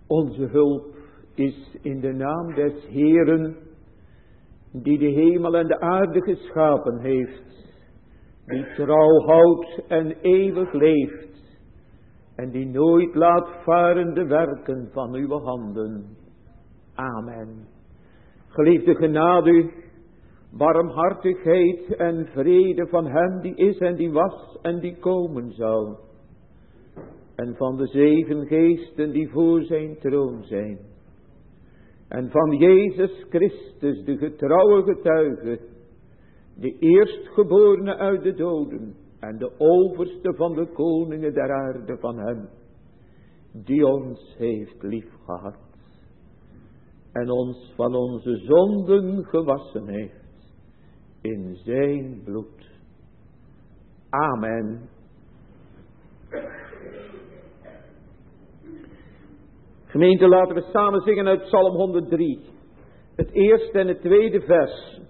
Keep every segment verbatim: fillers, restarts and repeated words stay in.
Onze hulp is in de naam des Heeren, die de hemel en de aarde geschapen heeft, die trouw houdt en eeuwig leeft, en die nooit laat varen de werken van uw handen. Amen. Geliefde genade, barmhartigheid en vrede van hem die is en die was en die komen zal, en van de zeven geesten die voor zijn troon zijn, en van Jezus Christus, de getrouwe getuige, de eerstgeborene uit de doden en de overste van de koningen der aarde, van hem die ons heeft liefgehad en ons van onze zonden gewassen heeft in zijn bloed. Amen. Gemeente, laten we samen zingen uit Psalm honderddrie. Het eerste en het tweede vers.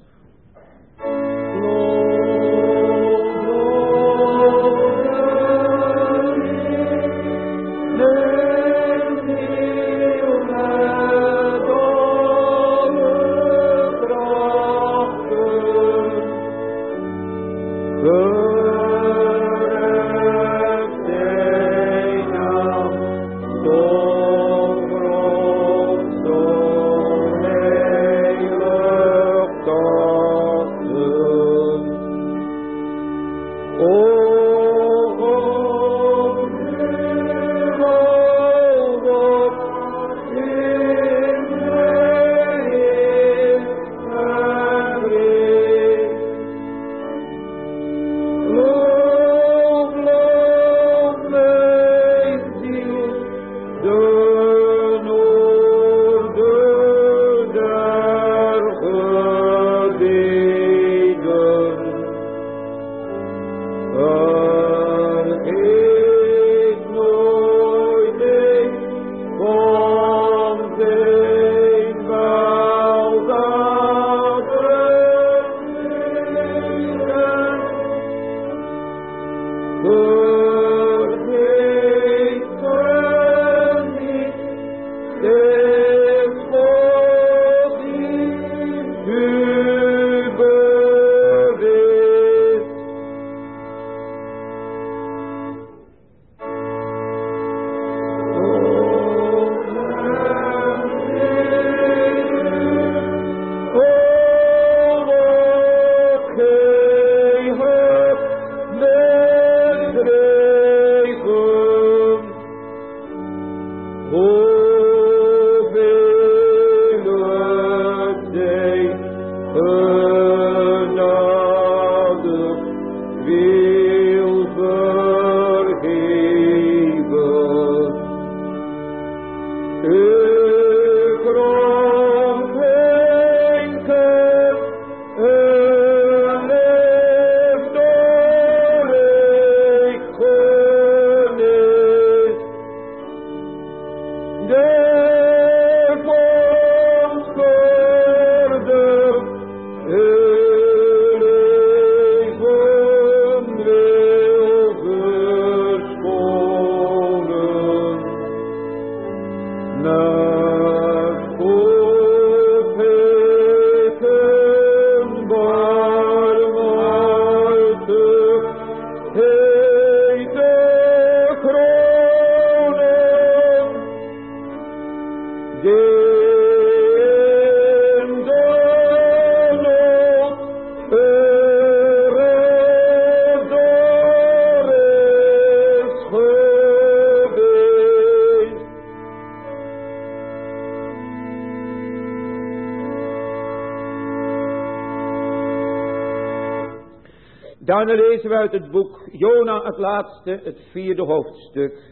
Daarna lezen we uit het boek Jona, het laatste, het vierde hoofdstuk.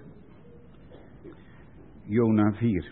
Jona vier.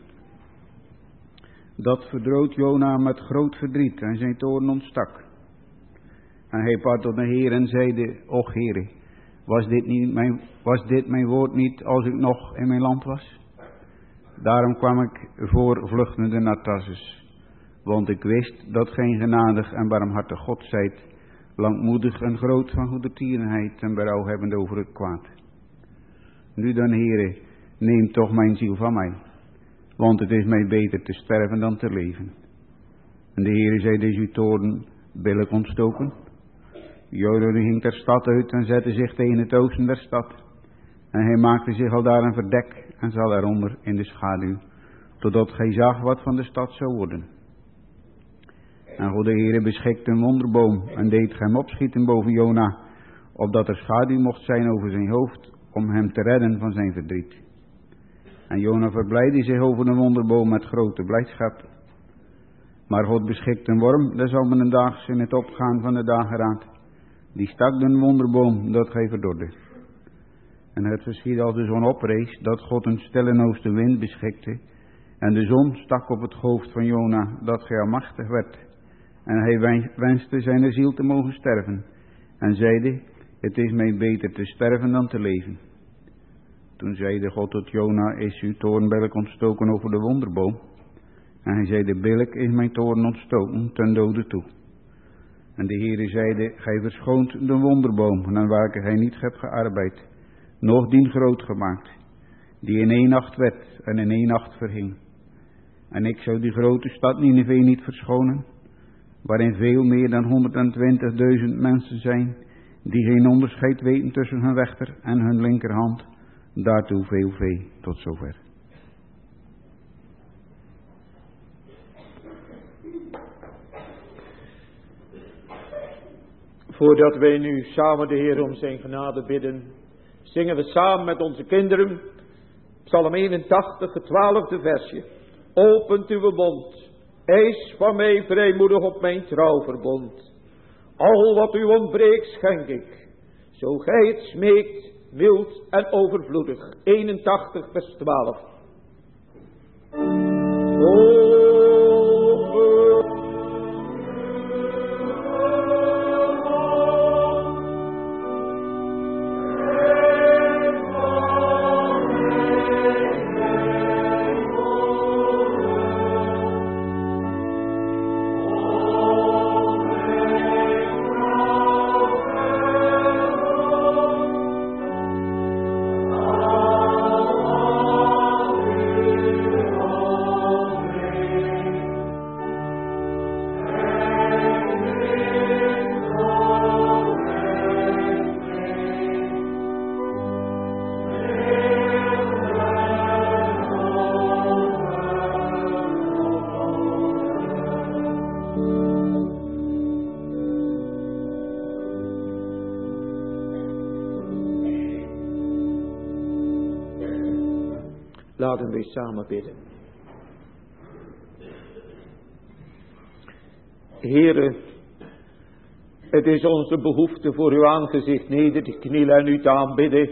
Dat verdroot Jona met groot verdriet en zijn toorn ontstak. En hij bad tot de Heer en zeide: Och Heere, was dit, niet mijn, was dit mijn woord niet als ik nog in mijn land was? Daarom kwam ik voor vluchtende naar Tarsus, want ik wist dat geen genadig en barmhartig God zijt, langmoedig en groot van goedertierenheid en berouw hebbende over het kwaad. Nu dan, Heere, neem toch mijn ziel van mij, Want het is mij beter te sterven dan te leven. En de Heere zei, is uw toorn billijk ontstoken? Joram ging ter stad uit en zette zich tegen het oosten der stad. En hij maakte zich al daar een verdek en zat daaronder in de schaduw, totdat gij zag wat van de stad zou worden. En God de Heere beschikte een wonderboom en deed hem opschieten boven Jona, opdat er schaduw mocht zijn over zijn hoofd, om hem te redden van zijn verdriet. En Jona verblijdde zich over de wonderboom met grote blijdschap. Maar God beschikte een worm, des een daags in het opgaan van de dageraad. Die stak de wonderboom, dat gij verdorde. En het geschiedde als de zon oprees, dat God een stille oostenwind beschikte. En de zon stak op het hoofd van Jona, dat hij almachtig werd. En hij wenste zijn ziel te mogen sterven. En zeide, het is mij beter te sterven dan te leven. Toen zeide God tot Jona, is uw toorn billijk ontstoken over de wonderboom? En hij zeide, billijk is mijn toorn ontstoken ten dode toe. En de Heere zeide, gij verschoont de wonderboom, aan welke gij niet hebt gearbeid, nog dien groot gemaakt, die in één nacht werd en in één nacht verhing. En ik zou die grote stad Nineve niet verschonen, waarin veel meer dan honderdtwintigduizend mensen zijn, die geen onderscheid weten tussen hun rechter en hun linkerhand, daartoe veel vee, tot zover. Voordat wij nu samen de Heer om zijn genade bidden, zingen we samen met onze kinderen Psalm eenentachtig, het twaalfde versje. Opent uw mond, eis van mij vrijmoedig op mijn trouwverbond. Al wat u ontbreekt schenk ik, zo gij het smeekt, mild en overvloedig. eenentachtig vers twaalf. O Laten we samen bidden. Heere, het is onze behoefte voor uw aangezicht neder te knielen en u te aanbidden.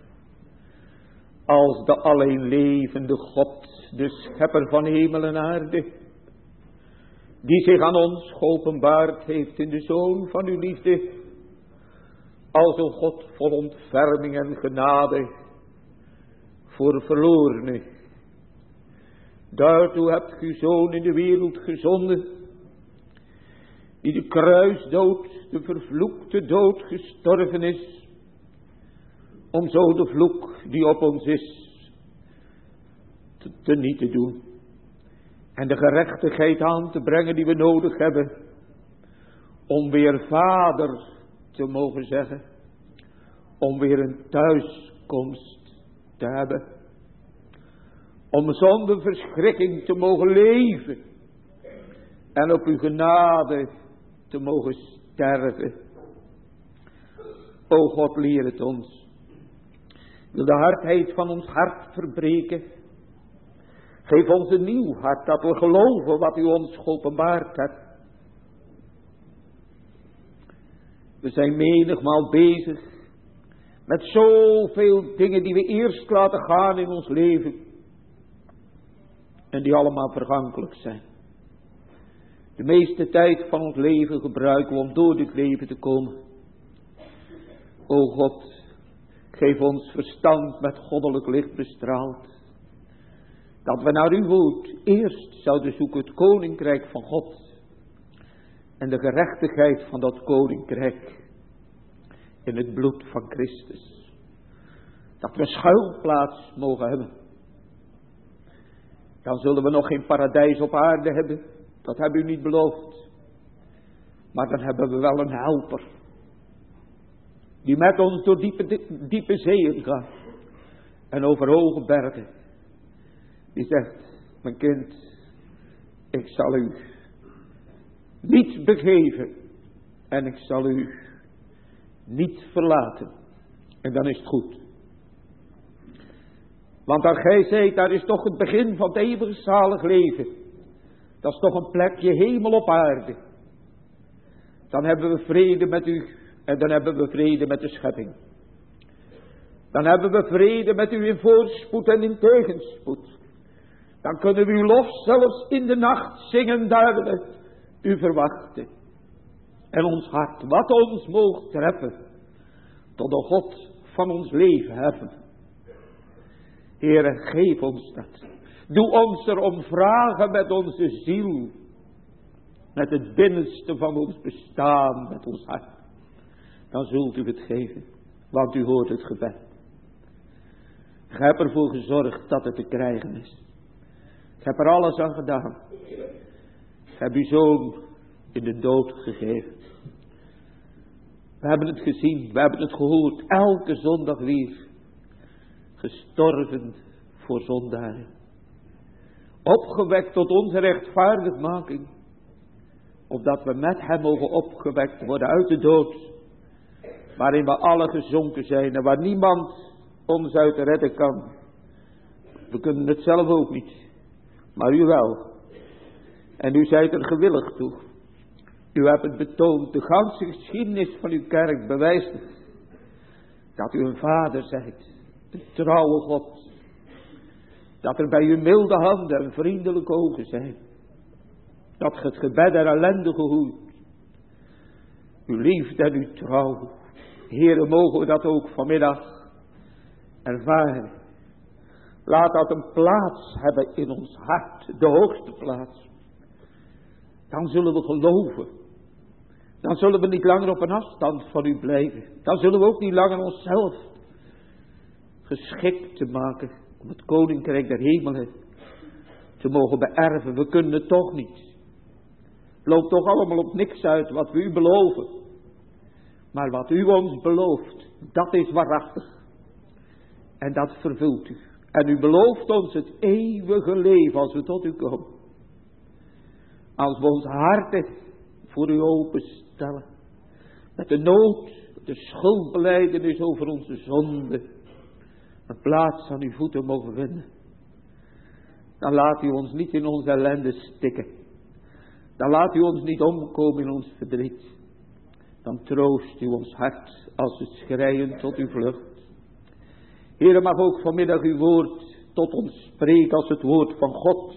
Als de alleen levende God, de schepper van hemel en aarde, die zich aan ons geopenbaard heeft in de Zoon van uw liefde. Als een God vol ontferming en genade voor verlorenen. Daartoe hebt uw Zoon in de wereld gezonden, die de kruisdood, de vervloekte dood gestorven is, om zo de vloek die op ons is, te, te niet te doen. En de gerechtigheid aan te brengen die we nodig hebben, om weer Vader te mogen zeggen, om weer een thuiskomst te hebben, om zonder verschrikking te mogen leven en op uw genade te mogen sterven. O God, leer het ons. Wil de hardheid van ons hart verbreken. Geef ons een nieuw hart, dat we geloven wat u ons geopenbaard hebt. We zijn menigmaal bezig met zoveel dingen die we eerst laten gaan in ons leven. En die allemaal vergankelijk zijn. De meeste tijd van ons leven gebruiken we om door dit leven te komen. O God, geef ons verstand met goddelijk licht bestraald. Dat we naar uw woord eerst zouden zoeken het koninkrijk van God. En de gerechtigheid van dat koninkrijk in het bloed van Christus. Dat we schuilplaats mogen hebben. Dan zullen we nog geen paradijs op aarde hebben. Dat hebben u niet beloofd. Maar dan hebben we wel een helper. Die met ons door diepe, diepe zeeën gaat. En over hoge bergen. Die zegt, mijn kind, ik zal u niet begeven. En ik zal u niet verlaten. En dan is het goed. Want daar gij zijt, daar is toch het begin van het eeuwig zalig leven. Dat is toch een plekje hemel op aarde. Dan hebben we vrede met u. En dan hebben we vrede met de schepping. Dan hebben we vrede met u in voorspoed en in tegenspoed. Dan kunnen we uw lof zelfs in de nacht zingen, daar we u verwachten. En ons hart, wat ons moogt treffen, tot de God van ons leven heffen. Heere, geef ons dat. Doe ons erom vragen met onze ziel. Met het binnenste van ons bestaan, met ons hart. Dan zult u het geven, want u hoort het gebed. Ik heb ervoor gezorgd dat het te krijgen is. Ik heb er alles aan gedaan. Ik heb uw zoon in de dood gegeven. We hebben het gezien, we hebben het gehoord, elke zondag weer. Gestorven voor zondaren. Opgewekt tot onze rechtvaardigmaking. Opdat we met hem mogen opgewekt worden uit de dood. Waarin we alle gezonken zijn en waar niemand ons uit redden kan. We kunnen het zelf ook niet. Maar u wel. En u zijt er gewillig toe. U hebt het betoond. De ganse geschiedenis van uw kerk bewijst het. Dat u een vader zijt. Een trouwe God. Dat er bij uw milde handen en vriendelijke ogen zijn. Dat ge het gebed der ellendige hoedt. Uw liefde en uw trouw. Heere, mogen we dat ook vanmiddag ervaren. Laat dat een plaats hebben in ons hart. De hoogste plaats. Dan zullen we geloven. Dan zullen we niet langer op een afstand van u blijven. Dan zullen we ook niet langer onszelf geschikt te maken om het koninkrijk der hemelen te mogen beërven. We kunnen het toch niet. Het loopt toch allemaal op niks uit wat we u beloven. Maar wat u ons belooft, dat is waarachtig. En dat vervult u. En u belooft ons het eeuwige leven als we tot u komen. Als we ons harten voor u openstellen. Met de nood, de schuldbelijdenis over onze zonde. Een plaats aan uw voeten mogen vinden. Dan laat u ons niet in onze ellende stikken. Dan laat u ons niet omkomen in ons verdriet. Dan troost u ons hart als we schreien tot uw vlucht. Heere, mag ook vanmiddag uw woord tot ons spreken als het woord van God.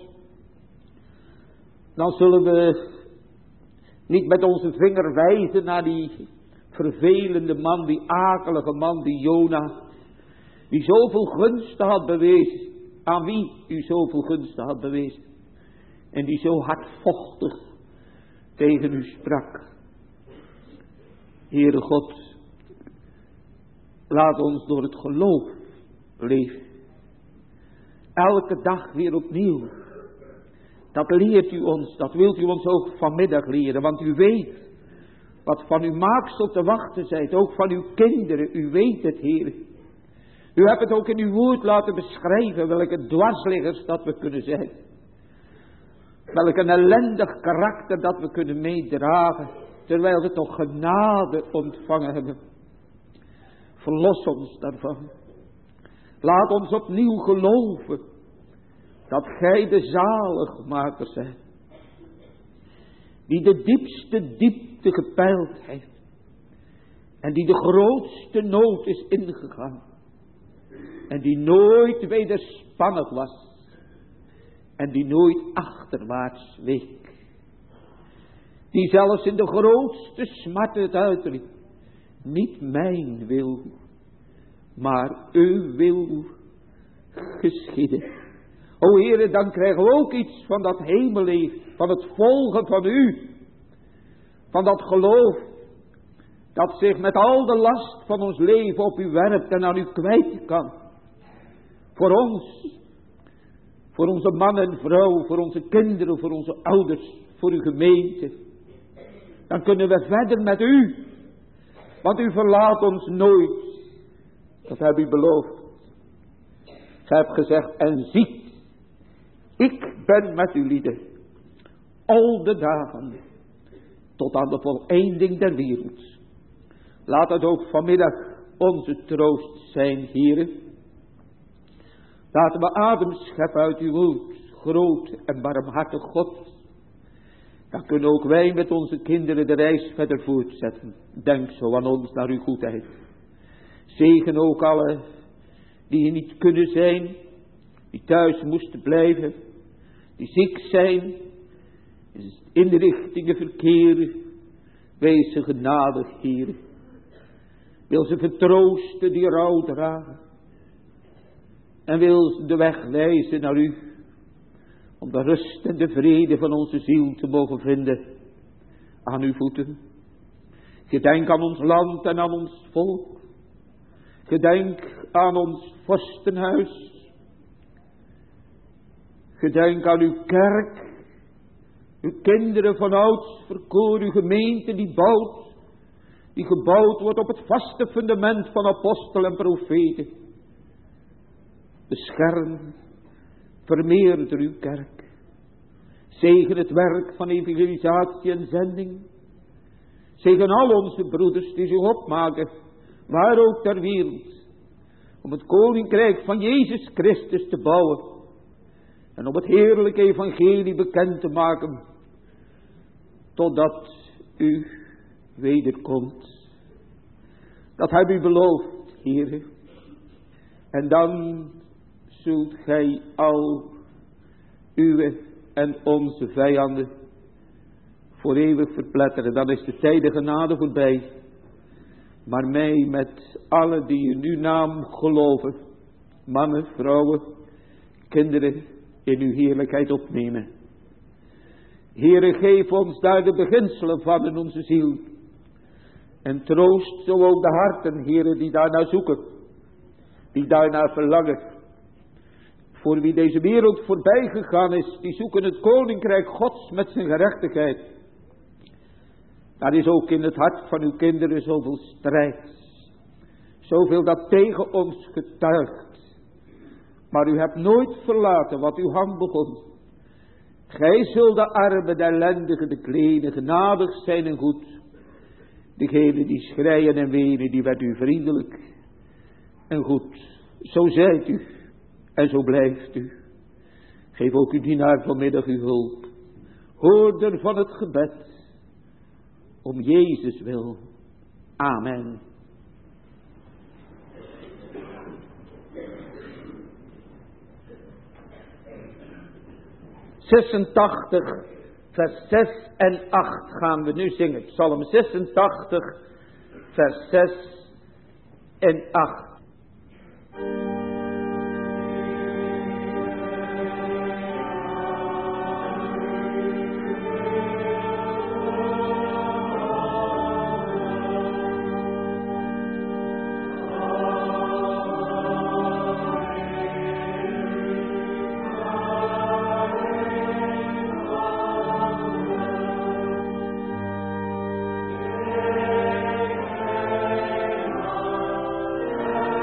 Dan zullen we niet met onze vinger wijzen naar die vervelende man, die akelige man, die Jona, die zoveel gunsten had bewezen, aan wie u zoveel gunsten had bewezen. En die zo hardvochtig tegen u sprak. Heere God, laat ons door het geloof leven. Elke dag weer opnieuw. Dat leert u ons, dat wilt u ons ook vanmiddag leren. Want u weet wat van uw maaksel te wachten zijt. Ook van uw kinderen, u weet het, Heer. U hebt het ook in uw woord laten beschrijven welke dwarsliggers dat we kunnen zijn. Welk een ellendig karakter dat we kunnen meedragen. Terwijl we toch genade ontvangen hebben. Verlos ons daarvan. Laat ons opnieuw geloven dat gij de zaligmaker zijt. Die de diepste diepte gepeild heeft. En die de grootste nood is ingegaan. En die nooit wederspannig was. En die nooit achterwaarts week. Die zelfs in de grootste smart het uitriep. Niet mijn wil, maar uw wil geschieden. O Heere, dan krijgen we ook iets van dat hemelleven. Van het volgen van u. Van dat geloof. Dat zich met al de last van ons leven op u werpt en aan u kwijt kan. Voor ons. Voor onze man en vrouw, voor onze kinderen, voor onze ouders, voor uw gemeente. Dan kunnen we verder met u. Want u verlaat ons nooit. Dat heb u beloofd. Gij hebt gezegd, en ziet, ik ben met u lieden. Al de dagen. Tot aan de voleinding der wereld. Laat het ook vanmiddag onze troost zijn, heren. Laten we adem scheppen uit uw woord, groot en barmhartig God. Dan kunnen ook wij met onze kinderen de reis verder voortzetten. Denk zo aan ons naar uw goedheid. Zegen ook alle die hier niet kunnen zijn, die thuis moesten blijven, die ziek zijn, in de richtingen verkeren. Wees ze genadig, Heer. Wil ze vertroosten die rouw dragen. En wil ze de weg wijzen naar u. Om de rust en de vrede van onze ziel te mogen vinden. Aan uw voeten. Gedenk aan ons land en aan ons volk. Gedenk aan ons vorstenhuis. Gedenk aan uw kerk. Uw kinderen van ouds verkoor, uw gemeente die bouwt. Die gebouwd wordt op het vaste fundament van apostel en profeten. Bescherm, vermeerder uw kerk. Zegen het werk van evangelisatie en zending. Zegen al onze broeders die zich opmaken, waar ook ter wereld, om het koninkrijk van Jezus Christus te bouwen. En om het heerlijke evangelie bekend te maken, totdat u wederkomt. Dat heb u beloofd, Heere. En dan zult gij al uw en onze vijanden voor eeuwig verpletteren. Dan is de tijd de genade voorbij. Maar mij met allen die in uw naam geloven, mannen, vrouwen, kinderen, in uw heerlijkheid opnemen. Heere, geef ons daar de beginselen van in onze ziel. En troost zo ook de harten, Heere, die daarnaar zoeken. Die daarnaar verlangen. Voor wie deze wereld voorbij gegaan is, die zoeken het koninkrijk Gods met zijn gerechtigheid. Daar is ook in het hart van uw kinderen zoveel strijd. Zoveel dat tegen ons getuigt. Maar u hebt nooit verlaten wat uw hand begon. Gij zult de armen, de ellendigen, de kleinen genadig zijn en goed. Degenen die schreien en wenen, die werd u vriendelijk en goed. Zo zijt u en zo blijft u. Geef ook uw dienaar vanmiddag uw hulp. Hoorder van het gebed. Om Jezus wil. Amen. zesentachtig, vers zes en acht gaan we nu zingen. Psalm zesentachtig, vers zes en acht. Amen.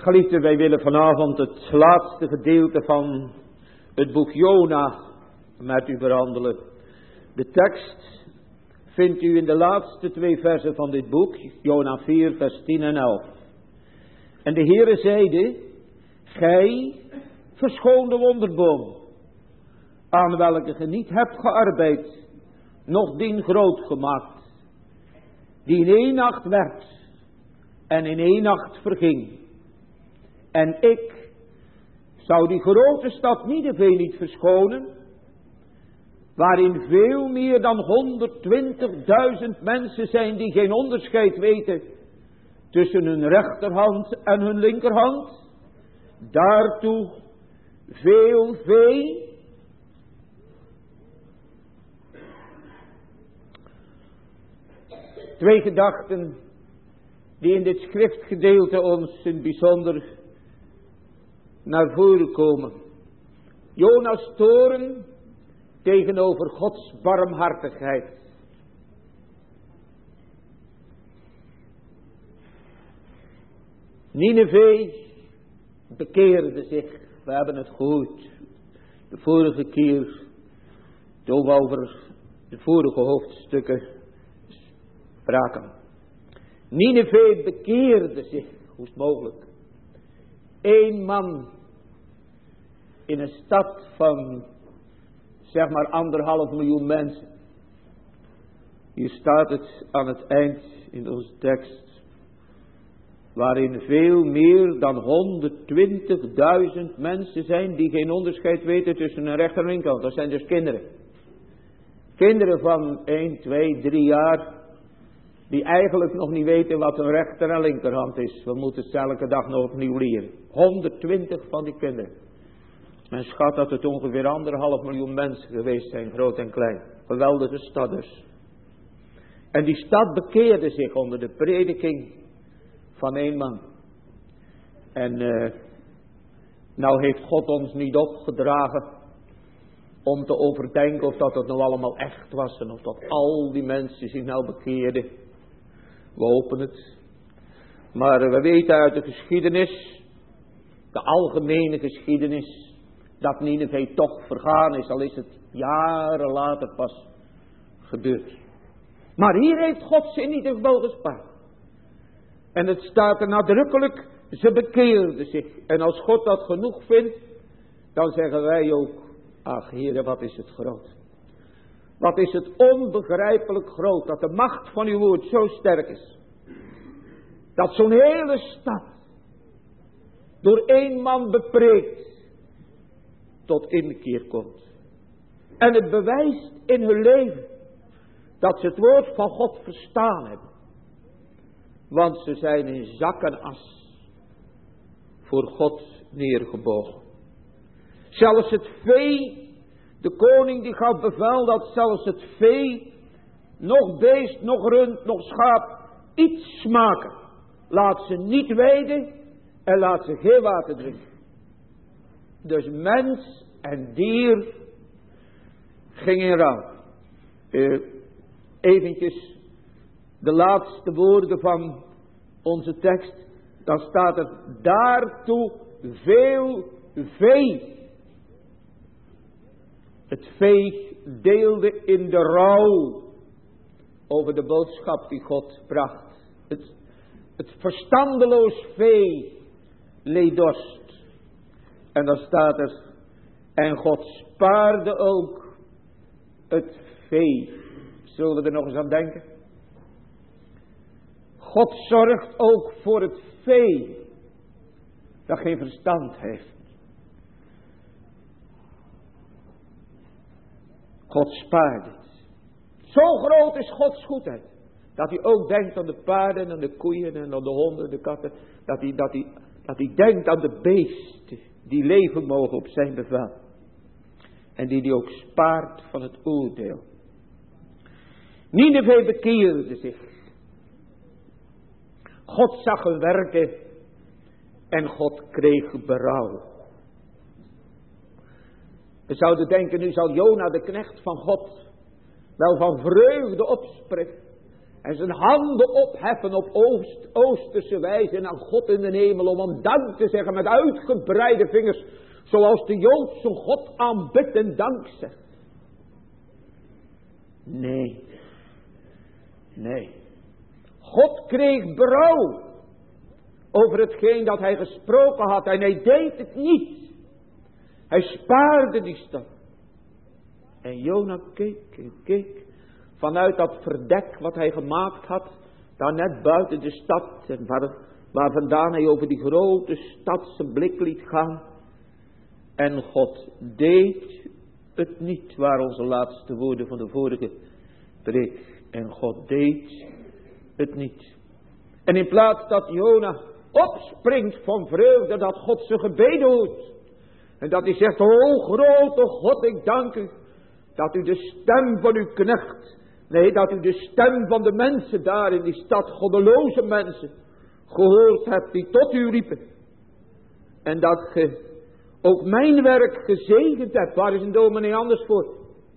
Geliefden, wij willen vanavond het laatste gedeelte van het boek Jona met u behandelen. De tekst vindt u in de laatste twee versen van dit boek, Jona vier, vers tien en elf. En de Heere zeide, gij verschoon de wonderboom, aan welke ge niet hebt gearbeid, nog dien groot gemaakt, die in één nacht werd en in één nacht verging. En ik zou die grote stad Nineve niet verschonen, waarin veel meer dan honderdtwintigduizend mensen zijn die geen onderscheid weten tussen hun rechterhand en hun linkerhand. Daartoe veel vee. Twee gedachten die in dit schriftgedeelte ons in het bijzonder naar voren komen. Jona's toorn tegenover Gods barmhartigheid. Nineve bekeerde zich. We hebben het gehoord. De vorige keer toen we over de vorige hoofdstukken spraken. Nineve bekeerde zich. Hoe is het mogelijk? Eén man in een stad van zeg maar anderhalf miljoen mensen. Hier staat het aan het eind in onze tekst. Waarin veel meer dan honderdtwintigduizend mensen zijn die geen onderscheid weten tussen een rechter en linkerhand. Dat zijn dus kinderen. Kinderen van één, twee, drie jaar. Die eigenlijk nog niet weten wat een rechter en linkerhand is. We moeten het elke dag nog opnieuw leren. honderdtwintig van die kinderen. Men schat dat het ongeveer anderhalf miljoen mensen geweest zijn, groot en klein. Geweldige stad dus. En die stad bekeerde zich onder de prediking van één man. En uh, nou heeft God ons niet opgedragen om te overdenken of dat het nou allemaal echt was. En of dat al die mensen zich nou bekeerden. We hopen het. Maar uh, we weten uit de geschiedenis, de algemene geschiedenis, dat Nineve toch vergaan is, al is het jaren later pas gebeurd. Maar hier heeft God ze in ieder geval gespaard. En het staat er nadrukkelijk, ze bekeerden zich. En als God dat genoeg vindt, dan zeggen wij ook, ach Heere, wat is het groot. Wat is het onbegrijpelijk groot, dat de macht van uw woord zo sterk is. Dat zo'n hele stad door één man bepreekt tot inkeer komt. En het bewijst in hun leven dat ze het woord van God verstaan hebben. Want ze zijn in zak en as voor God neergebogen. Zelfs het vee, de koning die gaf bevel dat zelfs het vee, nog beest, nog rund, nog schaap, iets smaken. Laat ze niet weiden en laat ze geen water drinken. Dus mens en dier gingen in rouw. Uh, eventjes de laatste woorden van onze tekst. Dan staat er daartoe veel vee. Het vee deelde in de rouw over de boodschap die God bracht. Het, het verstandeloos vee leed dorst. En dan staat er, en God spaarde ook het vee. Zullen we er nog eens aan denken? God zorgt ook voor het vee dat geen verstand heeft. God spaart het. Zo groot is Gods goedheid. Dat hij ook denkt aan de paarden en de koeien en aan de honden, de katten. Dat hij, dat hij, dat hij denkt aan de beesten die leven mogen op zijn bevel. En die hij ook spaart van het oordeel. Nineve bekeerde zich. God zag hun werken en God kreeg berouw. We zouden denken, nu zal Jona de knecht van God wel van vreugde opspringen. En zijn handen opheffen op oost, oosterse wijze naar God in de hemel. Om hem dank te zeggen met uitgebreide vingers. Zoals de Jood zijn God aanbidt en dank zegt. Nee. Nee. God kreeg berouw. Over hetgeen dat hij gesproken had. En hij deed het niet. Hij spaarde die stad. En Jona keek en keek. Vanuit dat verdek wat hij gemaakt had. Daar net buiten de stad. En waar, waar vandaan hij over die grote stad zijn blik liet gaan. En God deed het niet. Waren onze laatste woorden van de vorige preek. En God deed het niet. En in plaats dat Jona opspringt van vreugde dat God zijn gebeden hoort. En dat hij zegt, o grote God, ik dank u. Dat u de stem van uw knecht. Nee, dat u de stem van de mensen daar in die stad, goddeloze mensen, gehoord hebt die tot u riepen. En dat ge ook mijn werk gezegend hebt. Waar is een dominee anders voor?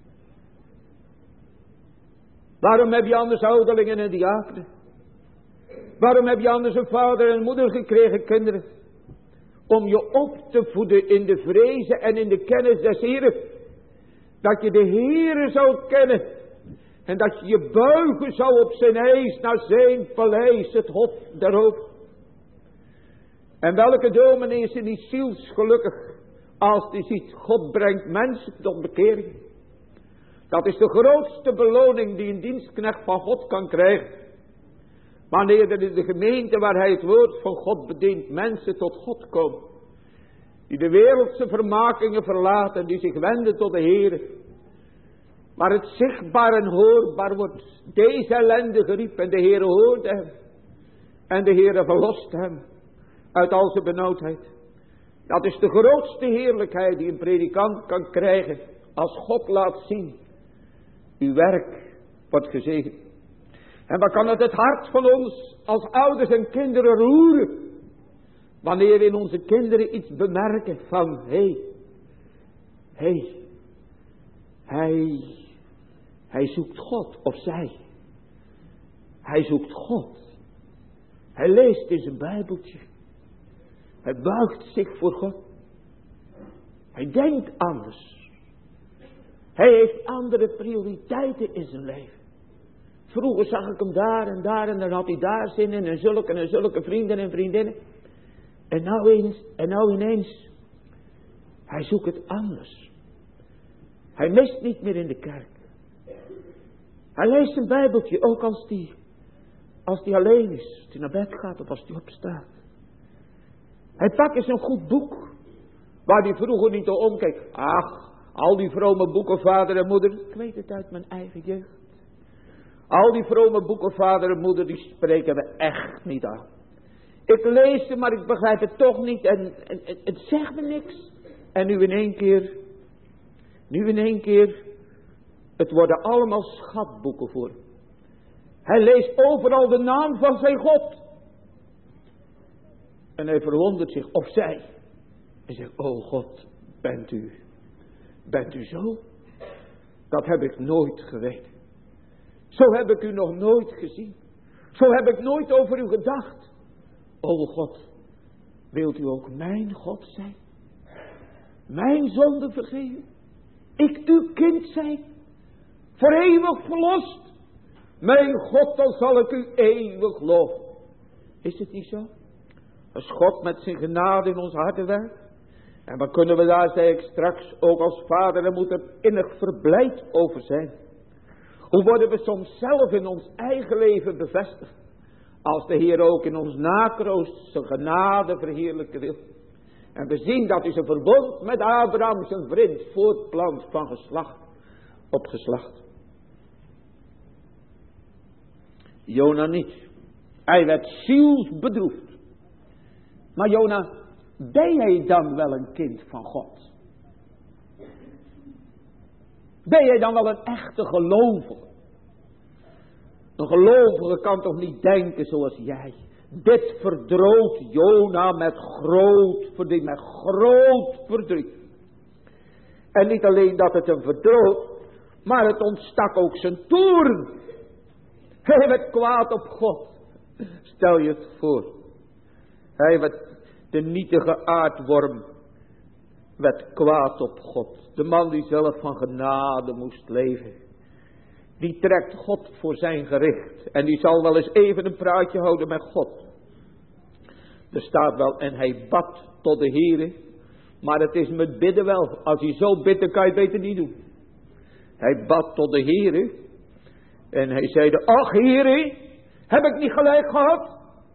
Waarom heb je anders ouderlingen en diakenen? Waarom heb je anders een vader en moeder gekregen, kinderen? Om je op te voeden in de vrezen en in de kennis des Heeren. Dat je de Heere zou kennen. En dat je je buigen zou op zijn eis naar zijn paleis, het hof der hoop. En welke dominee is er niet zielsgelukkig als die ziet, God brengt mensen tot bekering. Dat is de grootste beloning die een dienstknecht van God kan krijgen. Wanneer er in de gemeente waar hij het woord van God bedient mensen tot God komen. Die de wereldse vermakingen verlaten, die zich wenden tot de Heer. Maar het zichtbaar en hoorbaar wordt. Deze ellende geriep en de Heer hoorde hem. En de Heer verlost hem uit al zijn benauwdheid. Dat is de grootste heerlijkheid die een predikant kan krijgen. Als God laat zien. Uw werk wordt gezegend. En wat kan het het hart van ons als ouders en kinderen roeren. Wanneer we in onze kinderen iets bemerken van. Hé. Hey, hé. Hey, hij. Hij zoekt God. Of zij. Hij zoekt God. Hij leest in zijn Bijbeltje. Hij buigt zich voor God. Hij denkt anders. Hij heeft andere prioriteiten in zijn leven. Vroeger zag ik hem daar en daar en dan had hij daar zin in en zulke en zulke vrienden en vriendinnen. En nou eens, en nou ineens, hij zoekt het anders. Hij mist niet meer in de kerk. Hij leest een Bijbeltje, ook als hij als die alleen is, als hij naar bed gaat of als hij opstaat. Hij pakt eens een goed boek, waar hij vroeger niet al omkeek. Ach, al die vrome boeken, vader en moeder, ik weet het uit mijn eigen jeugd. Al die vrome boeken, vader en moeder, die spreken we echt niet aan. Ik lees ze, maar ik begrijp het toch niet en, en, en het zegt me niks. En nu in één keer, nu in één keer, het worden allemaal schatboeken voor hem. Hij leest overal de naam van zijn God. En hij verwondert zich, of zij. En zegt, oh God, bent u, bent u zo? Dat heb ik nooit geweten. Zo heb ik u nog nooit gezien. Zo heb ik nooit over u gedacht. O God, wilt u ook mijn God zijn? Mijn zonde vergeven? Ik uw kind zijn? Voor eeuwig verlost? Mijn God, dan zal ik u eeuwig loven. Is het niet zo? Als God met zijn genade in ons harten werkt. En dan kunnen we daar, zei ik straks, ook als vader en moeder innig verblijd over zijn. Hoe worden we soms zelf in ons eigen leven bevestigd. Als de Heer ook in ons nakroost zijn genade verheerlijken wil. En we zien dat hij zijn verbond met Abraham zijn vriend voortplant van geslacht op geslacht. Jona niet. Hij werd zielsbedroefd. Maar Jona, ben jij dan wel een kind van God? Ben jij dan wel een echte gelovige? Een gelovige kan toch niet denken zoals jij. Dit verdroot Jona met groot verdriet, met groot verdriet. En niet alleen dat het hem verdroot, maar het ontstak ook zijn toorn. Hij werd kwaad op God. Stel je het voor. Hij werd, de nietige aardworm, werd kwaad op God. De man die zelf van genade moest leven. Die trekt God voor zijn gericht. En die zal wel eens even een praatje houden met God. Er staat wel, en hij bad tot de Heere. Maar het is met bidden wel. Als hij zo bidt, dan kan je het beter niet doen. Hij bad tot de Heere. En hij zeide, ach Heere, heb ik niet gelijk gehad?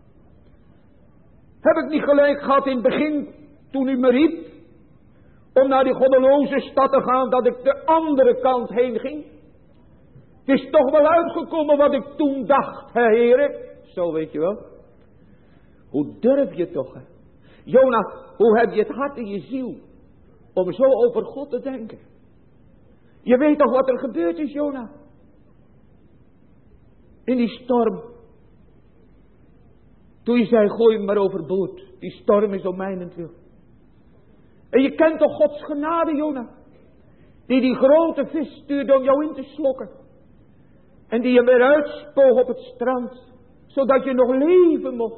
Heb ik niet gelijk gehad in het begin, toen u me riep? Om naar die goddeloze stad te gaan, dat ik de andere kant heen ging? Het is toch wel uitgekomen wat ik toen dacht, hè Heere? Zo weet je wel. Hoe durf je toch, hè? Jona, hoe heb je het hart in je ziel om zo over God te denken? Je weet toch wat er gebeurd is, Jona? In die storm. Toen je zei, gooi hem maar overboord. Die storm is om mijnentwil. En je kent toch Gods genade, Jona? Die die grote vis stuurde om jou in te slokken. En die je weer uitspoog op het strand. Zodat je nog leven mocht.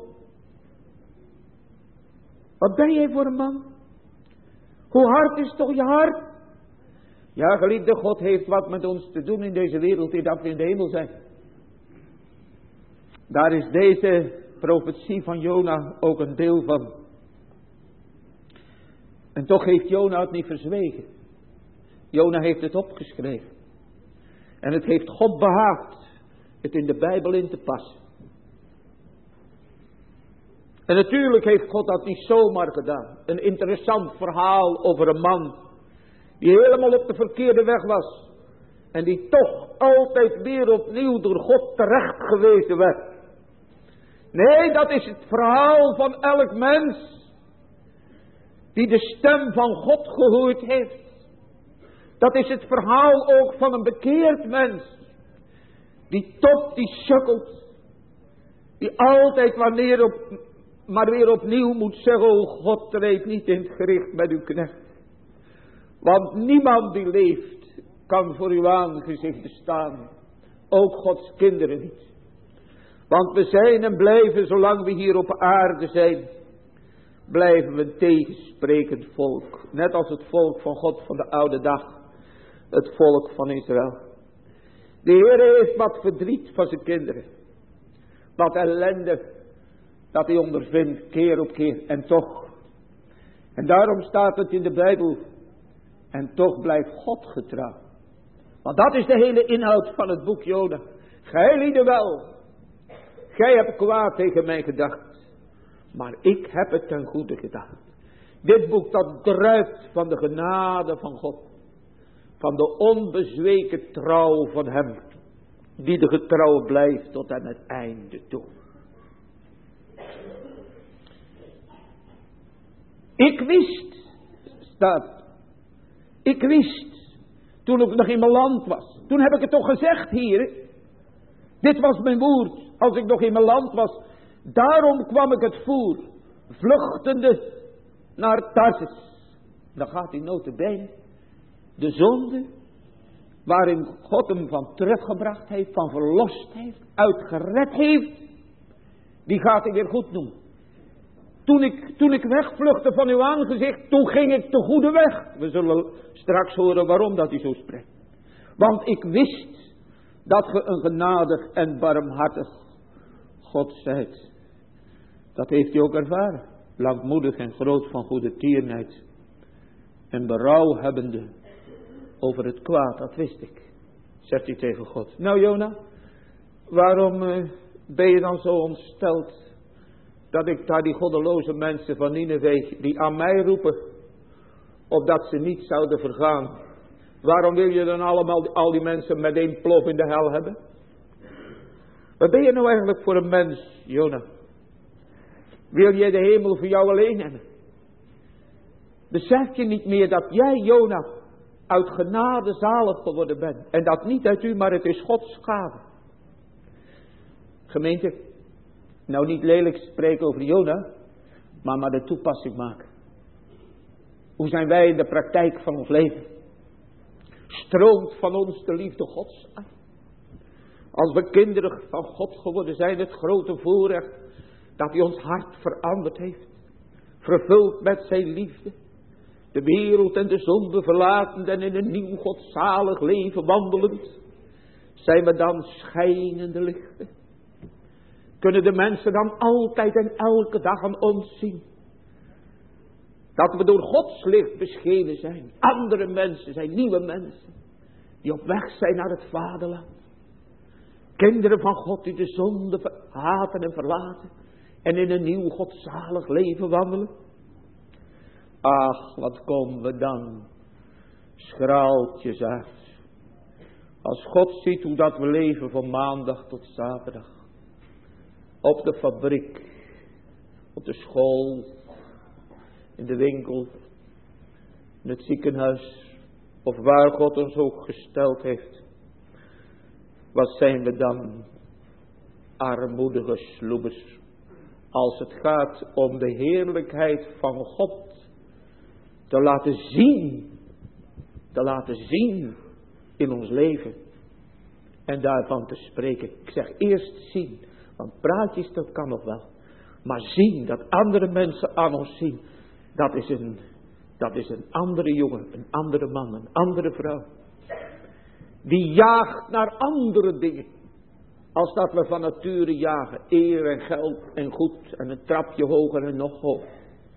Wat ben jij voor een man? Hoe hard is toch je hart? Ja, geliefde, God heeft wat met ons te doen in deze wereld, in dat we in de hemel zijn. Daar is deze profetie van Jona ook een deel van. En toch heeft Jona het niet verzwegen. Jona heeft het opgeschreven. En het heeft God behaagd het in de Bijbel in te passen. En natuurlijk heeft God dat niet zomaar gedaan. Een interessant verhaal over een man die helemaal op de verkeerde weg was. En die toch altijd weer opnieuw door God terecht gewezen werd. Nee, dat is het verhaal van elk mens die de stem van God gehoord heeft. Dat is het verhaal ook van een bekeerd mens die toch die sukkelt. Die altijd wanneer op, maar weer opnieuw moet zeggen, o God, treed niet in het gericht met uw knecht. Want niemand die leeft kan voor uw aangezicht bestaan. Ook Gods kinderen niet. Want we zijn en blijven, zolang we hier op aarde zijn, blijven we een tegensprekend volk. Net als het volk van God van de oude dag. Het volk van Israël. De Heer heeft wat verdriet van zijn kinderen. Wat ellende dat hij ondervindt keer op keer. En toch. En daarom staat het in de Bijbel. En toch blijft God getrouw. Want dat is de hele inhoud van het boek Jona. Gij lieden wel. Gij hebt kwaad tegen mij gedacht. Maar ik heb het ten goede gedacht. Dit boek dat druipt van de genade van God. Van de onbezweken trouw van hem. Die de getrouw blijft tot aan het einde toe. Ik wist. Staat. Ik wist. Toen ik nog in mijn land was. Toen heb ik het toch gezegd hier. Dit was mijn woord. Als ik nog in mijn land was. Daarom kwam ik het voer. Vluchtende naar Tarsus. Dan gaat hij nota bene. De zonde. Waarin God hem van teruggebracht heeft. Van verlost heeft. Uitgered heeft. Die gaat hij weer goed noemen. Toen ik, toen ik wegvluchtte van uw aangezicht. Toen ging ik de goede weg. We zullen straks horen waarom dat hij zo spreekt. Want ik wist. Dat ge een genadig en barmhartig God zijt. Dat heeft hij ook ervaren. Langmoedig en groot van goede tierenheid. En berouw hebbende over het kwaad, dat wist ik. Zegt hij tegen God. Nou Jona, waarom uh, ben je dan zo ontsteld dat ik daar die goddeloze mensen van Nineve die aan mij roepen, opdat ze niet zouden vergaan. Waarom wil je dan allemaal al die mensen met één plof in de hel hebben? Wat ben je nou eigenlijk voor een mens, Jona? Wil jij de hemel voor jou alleen hebben? Besef je niet meer dat jij, Jona, uit genade zalig geworden bent. En dat niet uit u, maar het is Gods gave. Gemeente, nou niet lelijk spreken over Jona, maar maar de toepassing maken. Hoe zijn wij in de praktijk van ons leven? Stroomt van ons de liefde Gods uit? Als we kinderen van God geworden zijn, het grote voorrecht dat hij ons hart veranderd heeft. Vervuld met zijn liefde. De wereld en de zonde verlatend en in een nieuw godzalig leven wandelend. Zijn we dan schijnende lichten? Kunnen de mensen dan altijd en elke dag aan ons zien? Dat we door Gods licht beschenen zijn. Andere mensen zijn, nieuwe mensen. Die op weg zijn naar het vaderland. Kinderen van God die de zonde haten en verlaten. En in een nieuw godzalig leven wandelen. Ach, wat komen we dan schraaltjes uit. Als God ziet hoe dat we leven van maandag tot zaterdag. Op de fabriek. Op de school. In de winkel. In het ziekenhuis. Of waar God ons ook gesteld heeft. Wat zijn we dan? Armoedige sloebers. Als het gaat om de heerlijkheid van God. Te laten zien. Te laten zien. In ons leven. En daarvan te spreken. Ik zeg eerst zien. Want praatjes dat kan nog wel. Maar zien. Dat andere mensen aan ons zien. Dat is een. Dat is een andere jongen. Een andere man. Een andere vrouw. Die jaagt naar andere dingen. Als dat we van nature jagen. Eer en geld en goed. En een trapje hoger en nog hoger.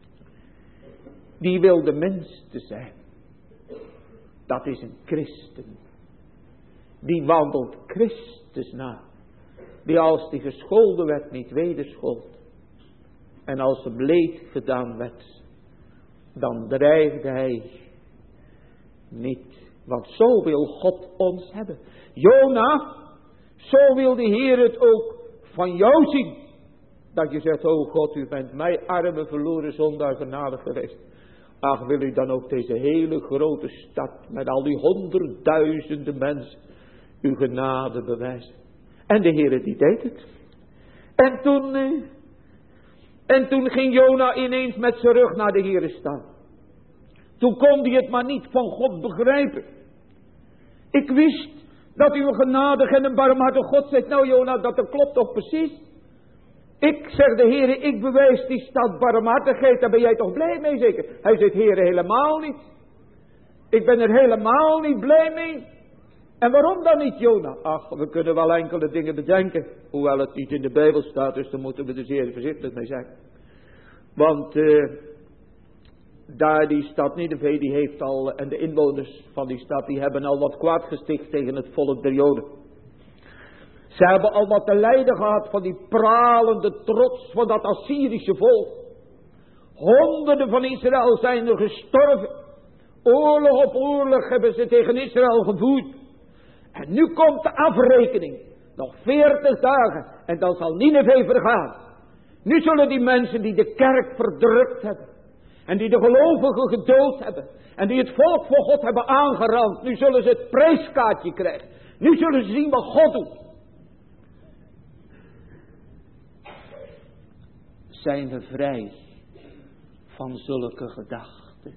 Die wil de mens te zijn. Dat is een christen. Die wandelt Christus na. Die als die gescholden werd niet wederschold. En als hem leed gedaan werd. Dan dreigde hij niet. Want zo wil God ons hebben. Jona, zo wil de Heer het ook van jou zien. Dat je zegt, oh God, u bent mij arme verloren zondaar genadig geweest. Ach, wil u dan ook deze hele grote stad met al die honderdduizenden mensen uw genade bewijzen. En de Heer die deed het. En toen, eh, en toen ging Jona ineens met zijn rug naar de Heer staan. Toen kon hij het maar niet van God begrijpen. Ik wist dat u een genadig en een barmhartig God zegt. Nou Jona, dat klopt toch precies? Ik zeg de Heer, ik bewijs die stad barmhartigheid. Daar ben jij toch blij mee zeker? Hij zegt, Heer, helemaal niet. Ik ben er helemaal niet blij mee. En waarom dan niet, Jona? Ach, we kunnen wel enkele dingen bedenken. Hoewel het niet in de Bijbel staat, dus daar moeten we er zeer voorzichtig mee zijn. Want uh, daar die stad Nineve, die heeft al, en de inwoners van die stad, die hebben al wat kwaad gesticht tegen het volk der Joden. Ze hebben al wat te lijden gehad van die pralende trots van dat Assyrische volk. Honderden van Israël zijn er gestorven. Oorlog op oorlog hebben ze tegen Israël gevoerd. En nu komt de afrekening. Nog veertig dagen en dan zal Nineve vergaan. Nu zullen die mensen die de kerk verdrukt hebben. En die de gelovigen gedood hebben. En die het volk voor God hebben aangerand. Nu zullen ze het prijskaartje krijgen. Nu zullen ze zien wat God doet. Zijn we vrij van zulke gedachten?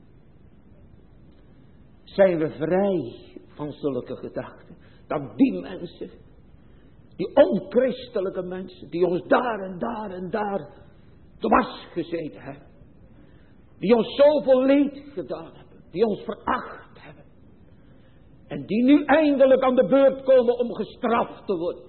Zijn we vrij van zulke gedachten? Dat die mensen, die onchristelijke mensen, die ons daar en daar en daar dwars gezeten hebben. Die ons zoveel leed gedaan hebben. Die ons veracht hebben. En die nu eindelijk aan de beurt komen om gestraft te worden.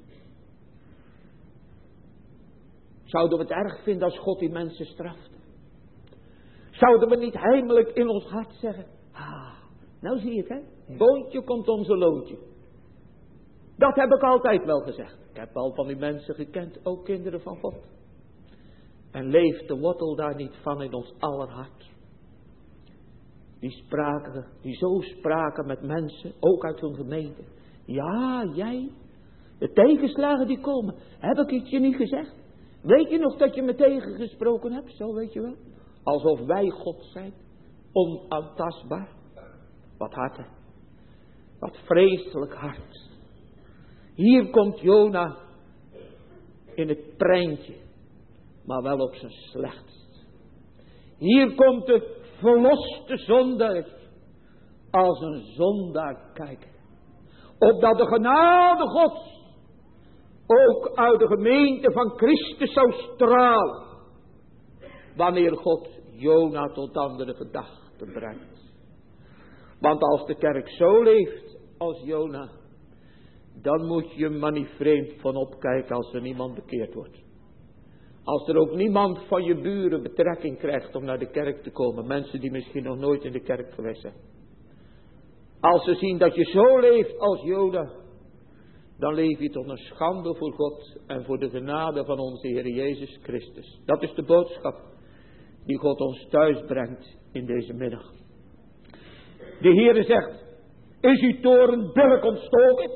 Zouden we het erg vinden als God die mensen straft? Zouden we niet heimelijk in ons hart zeggen. Ah, nou zie je het hè. Boontje komt onze loontje. Dat heb ik altijd wel gezegd. Ik heb al van die mensen gekend. Ook kinderen van God. En leeft de wortel daar niet van in ons aller hart. Die spraken, die zo spraken met mensen. Ook uit hun gemeente. Ja, jij. De tegenslagen die komen. Heb ik het je niet gezegd? Weet je nog dat je me tegengesproken hebt? Zo weet je wel. Alsof wij God zijn. Onaantastbaar. Wat hard hè. Wat vreselijk hard. Hier komt Jona. In het treintje. Maar wel op zijn slechtst. Hier komt de verloste zondaar. Als een zondaar kijken. opdat de genade Gods ook uit de gemeente van Christus zou stralen, wanneer God Jona tot andere gedachten brengt. Want als de kerk zo leeft als Jona, dan moet je maar niet vreemd van opkijken als er niemand bekeerd wordt. Als er ook niemand van je buren betrekking krijgt om naar de kerk te komen. Mensen die misschien nog nooit in de kerk geweest zijn. Als ze zien dat je zo leeft als Jona, dan leef je tot een schande voor God en voor de genade van onze Heer Jezus Christus. Dat is de boodschap die God ons thuis brengt in deze middag. De Heere zegt, is uw toren billijk ontstoken?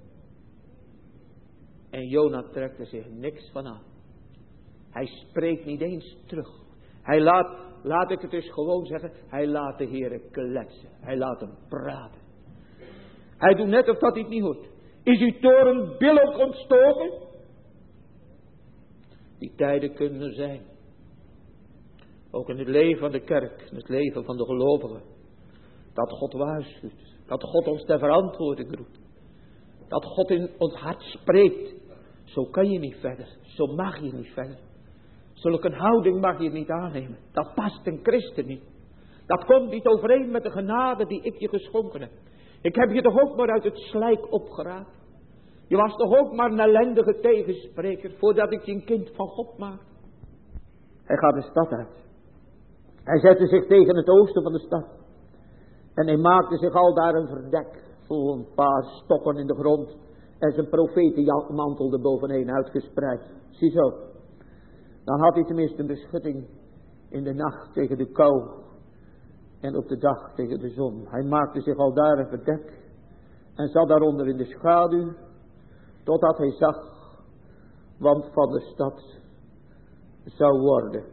En Jona trekt er zich niks van aan. Hij spreekt niet eens terug. Hij laat, laat ik het dus gewoon zeggen, hij laat de Heere kletsen. Hij laat hem praten. Hij doet net of dat hij het niet hoort. Is uw toren billijk ontstoken? Die tijden kunnen er zijn. Ook in het leven van de kerk, in het leven van de gelovigen. Dat God waarschuwt. Dat God ons ter verantwoording roept. Dat God in ons hart spreekt. Zo kan je niet verder. Zo mag je niet verder. Zulke een houding mag je niet aannemen. Dat past een christen niet. Dat komt niet overeen met de genade die ik je geschonken heb. Ik heb je toch ook maar uit het slijk opgeraapt. Je was toch ook maar een ellendige tegenspreker voordat ik je een kind van God maakte. Hij gaat de stad uit. Hij zette zich tegen het oosten van de stad. En hij maakte zich al daar een verdek voor een paar stokken in de grond. En zijn profetenmantel er bovenheen uitgespreid. Ziezo. Dan had hij tenminste een beschutting in de nacht tegen de kou. En op de dag tegen de zon. Hij maakte zich al daar een verdek. En zat daaronder in de schaduw. Totdat hij zag wat van de stad zou worden.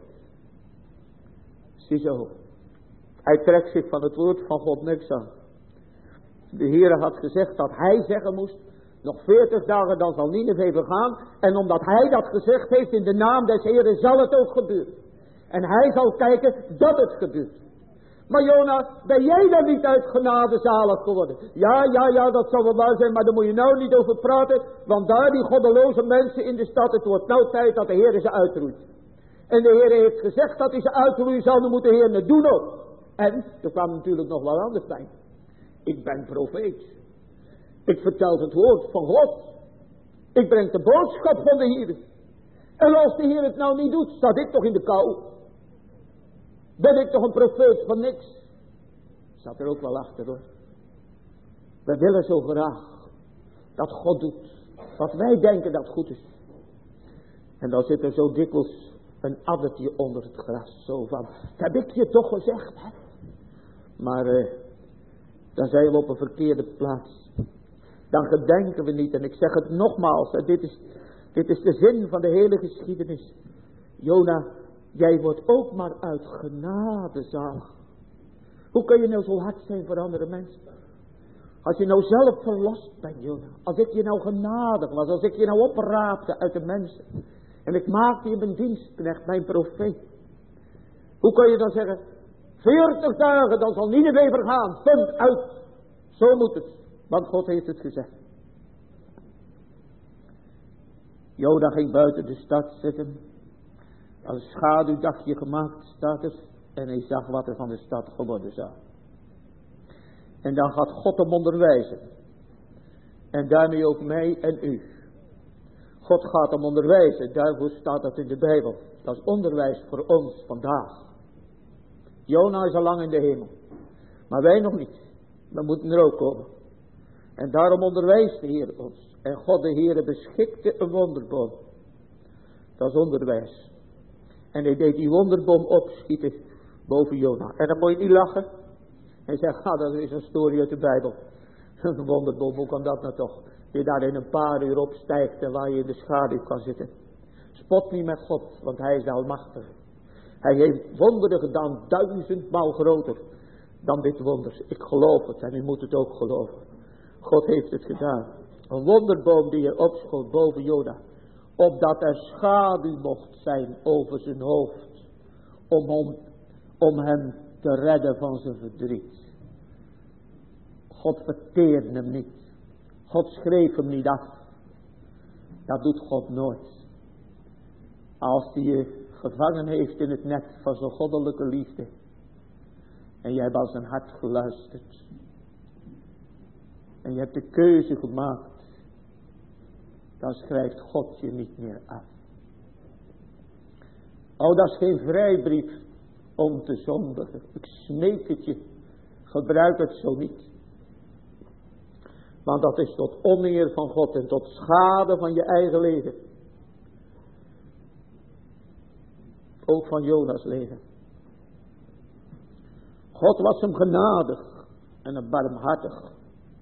Ziezo. Hij trekt zich van het woord van God niks aan. De Heere had gezegd dat hij zeggen moest. Nog veertig dagen dan zal Nineve vergaan. En omdat hij dat gezegd heeft in de naam des Heeren zal het ook gebeuren. En hij zal kijken dat het gebeurt. Maar Jona, ben jij dan niet uit genade zalig geworden? Ja, ja, ja, dat zal wel waar zijn, maar daar moet je nou niet over praten. Want daar die goddeloze mensen in de stad, het wordt nou tijd dat de Heer ze uitroeit. En de Heer heeft gezegd dat hij ze uitroeien zal, dan moet de Heer het doen ook. En, er kwam natuurlijk nog wel anders bij. Ik ben profeet. Ik vertel het woord van God. Ik breng de boodschap van de Heer. En als de Heer het nou niet doet, staat ik toch in de kou. Ben ik toch een profeet van niks? Zat er ook wel achter hoor. We willen zo graag dat God doet wat wij denken dat goed is. En dan zit er zo dikwijls een addertje onder het gras. Zo van, dat heb ik je toch gezegd hè. Maar uh, dan zijn we op een verkeerde plaats. Dan gedenken we niet. En ik zeg het nogmaals. Hè, dit, is, dit is de zin van de hele geschiedenis. Jona, jij wordt ook maar uit genade zalig. Hoe kun je nou zo hard zijn voor andere mensen? Als je nou zelf verlost bent, Jona. Als ik je nou genadig was. Als ik je nou opraapte uit de mensen. En ik maakte je mijn dienstknecht, mijn profeet. Hoe kun je dan zeggen? Veertig dagen, dan zal Nineve vergaan. Punt uit. Zo moet het. Want God heeft het gezegd. Jona ging buiten de stad zitten. Als schaduwdagje gemaakt staat er. En hij zag wat er van de stad geworden zou. En dan gaat God hem onderwijzen. En daarmee ook mij en u. God gaat hem onderwijzen. Daarvoor staat dat in de Bijbel. Dat is onderwijs voor ons vandaag. Jona is al lang in de hemel. Maar wij nog niet. We moeten er ook komen. En daarom onderwijst de Heer ons. En God de Heer beschikte een wonderboom. Dat is onderwijs. En hij deed die wonderboom opschieten boven Jona. En dan moet je niet lachen. Hij zegt, ah, dat is een story uit de Bijbel. Een wonderboom, hoe kan dat nou toch? Die daar in een paar uur opstijgt en waar je in de schaduw kan zitten. Spot niet met God, want hij is almachtig. Hij heeft wonderen gedaan, duizendmaal groter dan dit wonder. Ik geloof het en u moet het ook geloven. God heeft het gedaan. Een wonderboom die er opschoot boven Jona. Opdat er schaduw mocht zijn over zijn hoofd. Om hem, om hem te redden van zijn verdriet. God verteerde hem niet. God schreef hem niet af. Dat doet God nooit. Als hij je gevangen heeft in het net van zo'n goddelijke liefde. En jij hebt al zijn hart geluisterd. En je hebt de keuze gemaakt. Dan schrijft God je niet meer af. Oh, dat is geen vrijbrief om te zondigen. Ik smeek het je. Gebruik het zo niet. Want dat is tot oneer van God en tot schade van je eigen leven. Ook van Jonas leven. God was hem genadig en een barmhartig.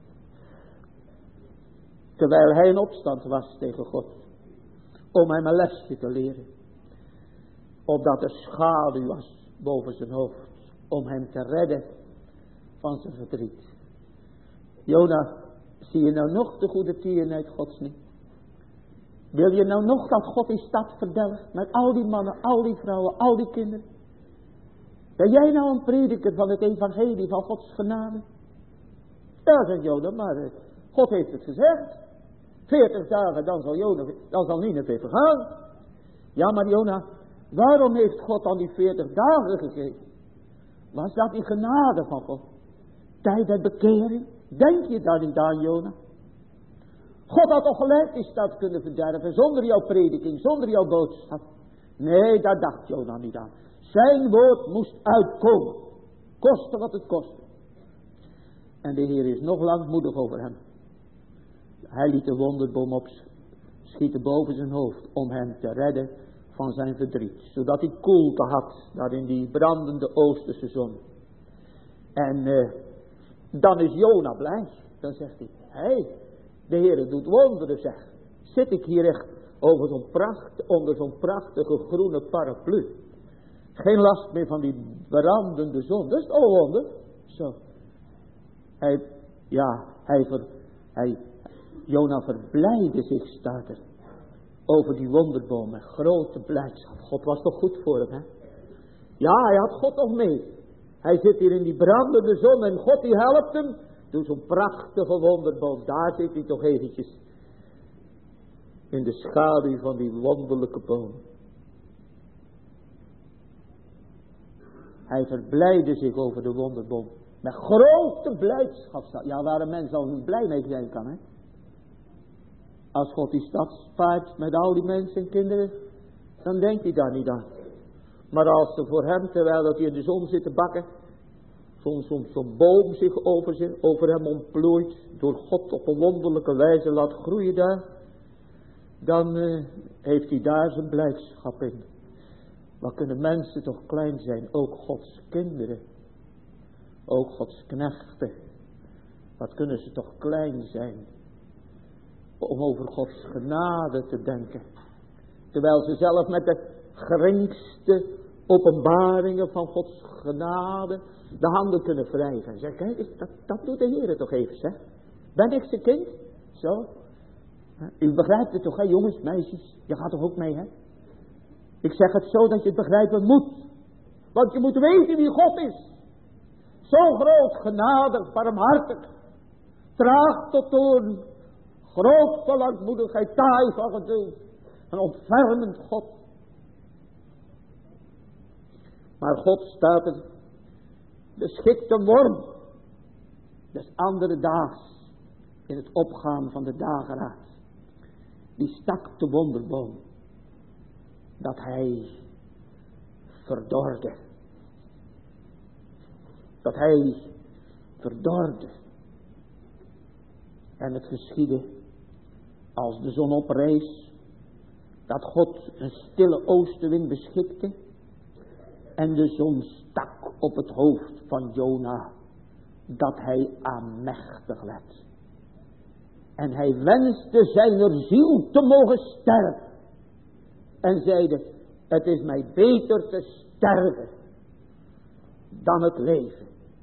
Terwijl hij in opstand was tegen God. Om hem een lesje te leren. Opdat er schaduw was boven zijn hoofd. Om hem te redden van zijn verdriet. Jona, zie je nou nog de goede tierenheid Gods niet? Wil je nou nog dat God die stad verdelgt? Met al die mannen, al die vrouwen, al die kinderen. Ben jij nou een prediker van het evangelie van Gods genade? Ja, zegt Jona, maar God heeft het gezegd. Veertig dagen, dan zal, Jona, dan zal Nineve vergaan. Ja, maar Jona, waarom heeft God dan die veertig dagen gegeven? Was dat die genade van God? Tijd der bekering? Denk je daar niet aan, Jona? God had toch gelijk die stad kunnen verderven, zonder jouw prediking, zonder jouw boodschap. Nee, daar dacht Jona niet aan. Zijn woord moest uitkomen, koste wat het kostte. En de Heer is nog langmoedig over hem. Hij liet de wonderboom opschieten boven zijn hoofd, om hem te redden van zijn verdriet. Zodat hij koelte had, daar in die brandende oosterse zon. En uh, dan is Jona blij. Dan zegt hij, hé, hey, de Heer doet wonderen, zeg. Zit ik hier echt over zo'n pracht, onder zo'n prachtige groene paraplu. Geen last meer van die brandende zon. Dat is toch een wonder. Zo. Hij, ja, hij, ver, hij, Jona verblijde zich, staat er. Over die wonderboom met grote blijdschap. God was toch goed voor hem, hè? Ja, hij had God nog mee. Hij zit hier in die brandende zon en God die helpt hem. Doe zo'n prachtige wonderboom. Daar zit hij toch eventjes. In de schaduw van die wonderlijke boom. Hij verblijde zich over de wonderboom. Met grote blijdschap. Ja, waar een mens al niet blij mee zijn kan, hè. Als God die stad spaart met al die mensen en kinderen. Dan denkt hij daar niet aan. Maar als ze voor hem, terwijl dat hij in de zon zit te bakken. Zo'n zo, zo boom zich over, zich over hem ontplooit. Door God op een wonderlijke wijze laat groeien daar. Dan uh, heeft hij daar zijn blijdschap in. Wat kunnen mensen toch klein zijn. Ook Gods kinderen. Ook Gods knechten. Wat kunnen ze toch klein zijn. Om over Gods genade te denken. Terwijl ze zelf met de geringste openbaringen van Gods genade de handen kunnen wrijven. En zeggen, kijk, dat, dat doet de Heer toch even, zeg. Ben ik zijn kind? Zo. U begrijpt het toch, hè, jongens, meisjes? Je gaat toch ook mee, hè? Ik zeg het zo dat je het begrijpen moet. Want je moet weten wie God is. Zo groot, genadig, barmhartig. Traag tot toorn. Groot van langmoedigheid, taai van geduld. Een ontfermend God. Maar God staat er. Beschikt een worm. Des andere daags. In het opgaan van de dageraad. Die stak de wonderboom. Dat hij verdorde. Dat hij verdorde. En het geschiedde. Als de zon oprees. Dat God een stille oostenwind beschikte. En de zon stak op het hoofd van Jona. Dat hij aanmächtig werd. En hij wenste zijn ziel te mogen sterven. En zeide, het is mij beter te sterven dan het leven.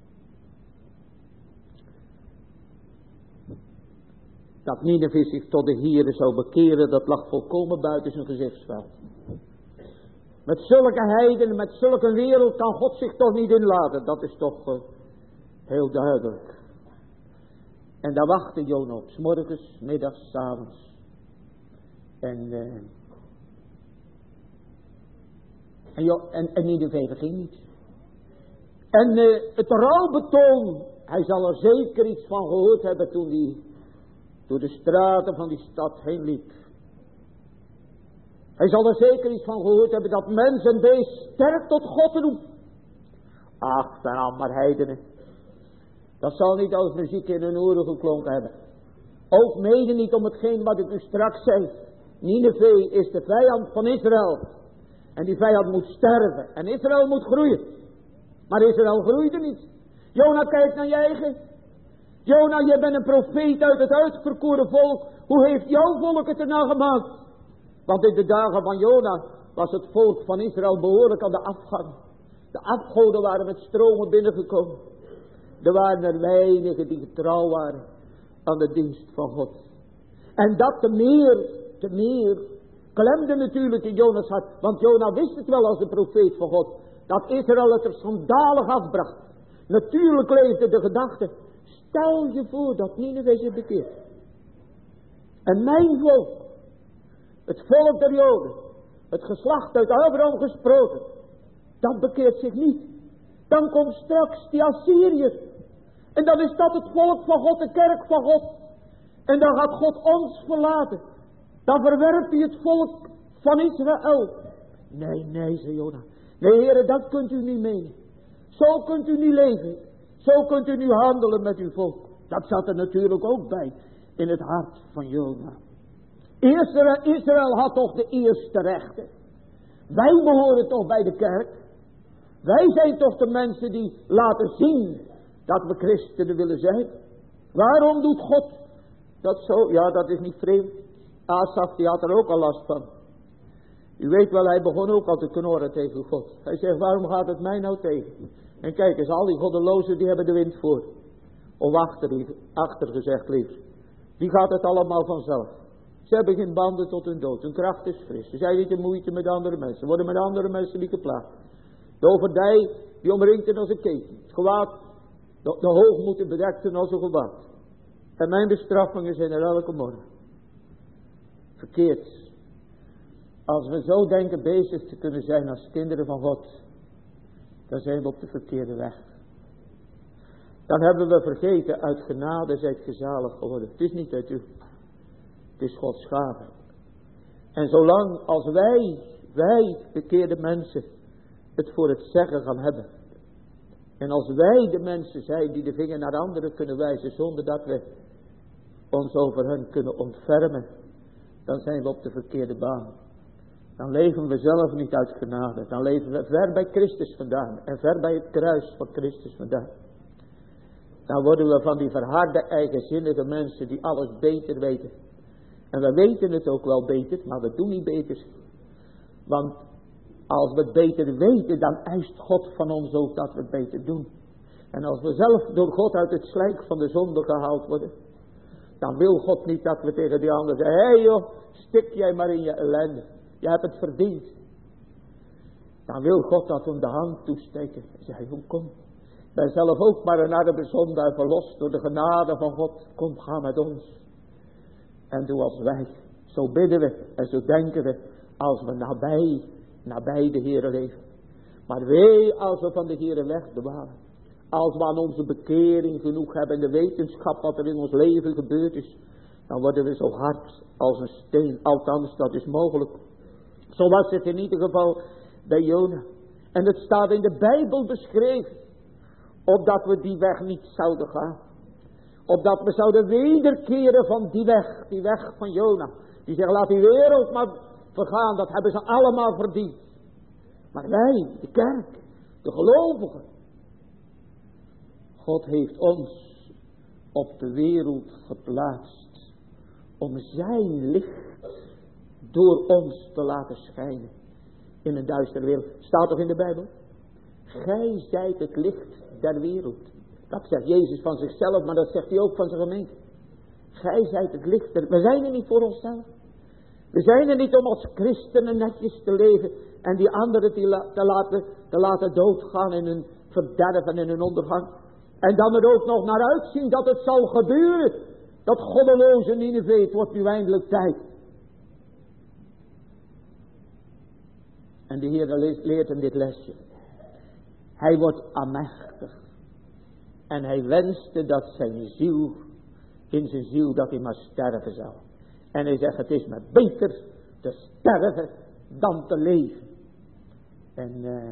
Dat Nineve zich tot de Heere zou bekeren, dat lag volkomen buiten zijn gezichtsveld. Met zulke heidenen, met zulke wereld kan God zich toch niet inlaten. Dat is toch uh, heel duidelijk. En daar wachtte Jona op, 's morgens, 's middags, 's avonds. En, uh, en, jo, en, en Nineve ging niet. En uh, het rouwbetoon, hij zal er zeker iets van gehoord hebben toen hij door de straten van die stad heen liep. Hij zal er zeker iets van gehoord hebben dat mens en beest sterk tot God te doen. Ach, dan al maar heidenen. Dat zal niet als muziek in hun oren geklonken hebben. Ook mede niet om hetgeen wat ik u straks zei. Nineve is de vijand van Israël. En die vijand moet sterven. En Israël moet groeien. Maar Israël groeide niet. Jona, kijk naar je eigen. Jona, je bent een profeet uit het uitverkoren volk. Hoe heeft jouw volk het erna gemaakt? Want in de dagen van Jona was het volk van Israël behoorlijk aan de afgang. De afgoden waren met stromen binnengekomen. Er waren er weinigen die getrouw waren aan de dienst van God. En dat te meer, te meer, klemde natuurlijk in Jonas hart. Want Jona wist het wel als een profeet van God. Dat Israël het er schandalig afbracht. Natuurlijk leefde de gedachte. Stel je voor dat Nineve zich bekeert. En mijn volk. Het volk der Joden. Het geslacht uit Abraham gesproken. Dat bekeert zich niet. Dan komt straks die Assyriër. En dan is dat het volk van God, de kerk van God. En dan gaat God ons verlaten. Dan verwerpt hij het volk van Israël. Nee, nee, zei Jona. Nee, heren, dat kunt u niet menen. Zo kunt u niet leven. Zo kunt u niet handelen met uw volk. Dat zat er natuurlijk ook bij in het hart van Jona. Israël, Israël had toch de eerste rechten. Wij behoren toch bij de kerk. Wij zijn toch de mensen die laten zien dat we christenen willen zijn. Waarom doet God dat zo? Ja, dat is niet vreemd. Asaf, die had er ook al last van. U weet wel, hij begon ook al te knorren tegen God. Hij zegt, waarom gaat het mij nou tegen? En kijk eens, al die goddelozen die hebben de wind voor. Of achter, achter gezegd liever. Die gaat het allemaal vanzelf. Ze hebben geen banden tot hun dood. Hun kracht is fris. Ze zijn niet in moeite met andere mensen. Ze worden met andere mensen niet geplaagd. De overdij, die omringt hen als een keten. Het gewaad, de, de hoogmoed bedekt hen als een gewaad. En mijn bestraffingen zijn er elke morgen. Verkeerd. Als we zo denken bezig te kunnen zijn als kinderen van God, dan zijn we op de verkeerde weg. Dan hebben we vergeten, uit genade zijt ge zalig geworden. Het is niet uit u. Het is Gods gave. En zolang als wij, wij bekeerde mensen, het voor het zeggen gaan hebben. En als wij de mensen zijn die de vinger naar anderen kunnen wijzen, zonder dat we ons over hen kunnen ontfermen, dan zijn we op de verkeerde baan. Dan leven we zelf niet uit genade. Dan leven we ver bij Christus vandaan. En ver bij het kruis van Christus vandaan. Dan worden we van die verharde eigenzinnige mensen die alles beter weten. En we weten het ook wel beter, maar we doen niet beter. Want als we het beter weten, dan eist God van ons ook dat we het beter doen. En als we zelf door God uit het slijk van de zonde gehaald worden, dan wil God niet dat we tegen die ander zeggen, hé hey joh, stik jij maar in je ellende. Je hebt het verdiend. Dan wil God dat we hem de hand toesteken. En zeggen, joh, kom. Ik ben zelf ook maar een arme zondaar verlost door de genade van God. Kom, ga met ons. En doe als wij. Zo bidden we en zo denken we als we nabij, nabij de Heere leven. Maar wee als we van de Heere wegdwalen. Als we aan onze bekering genoeg hebben en de wetenschap wat er in ons leven gebeurd is, dan worden we zo hard als een steen. Althans, dat is mogelijk. Zo was het in ieder geval bij Jona. En het staat in de Bijbel beschreven. Opdat we die weg niet zouden gaan. Opdat we zouden wederkeren van die weg. Die weg van Jona. Die zegt, laat die wereld maar vergaan. Dat hebben ze allemaal verdiend. Maar wij, de kerk, de gelovigen. God heeft ons op de wereld geplaatst. Om zijn licht door ons te laten schijnen. In een duistere wereld. Staat toch in de Bijbel? Gij zijt het licht der wereld. Dat zegt Jezus van zichzelf, maar dat zegt hij ook van zijn gemeente. Gij zijt het licht der... We zijn er niet voor onszelf. We zijn er niet om als christenen netjes te leven en die anderen te, la, te, laten, te laten doodgaan in hun verderf en in hun ondergang. En dan er ook nog naar uitzien dat het zal gebeuren. Dat goddeloze Nineve, het wordt nu eindelijk tijd. En de Heer leert hem dit lesje. Hij wordt amechtig. En hij wenste dat zijn ziel, in zijn ziel, dat hij maar sterven zou. En hij zegt, het is me beter te sterven dan te leven. En, uh,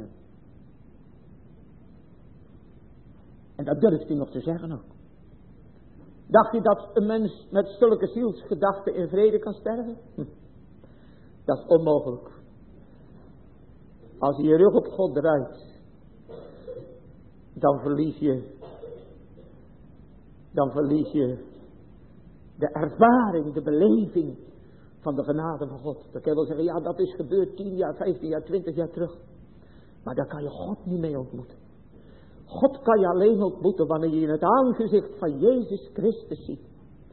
en dat durft hij nog te zeggen ook. Dacht je dat een mens met zulke zielsgedachten in vrede kan sterven? Hm. Dat is onmogelijk. Als je je rug op God draait, dan verlies je, dan verlies je de ervaring, de beleving van de genade van God. Dan kan je wel zeggen, ja, dat is gebeurd tien jaar, vijftien jaar, twintig jaar terug. Maar daar kan je God niet mee ontmoeten. God kan je alleen ontmoeten wanneer je in het aangezicht van Jezus Christus ziet.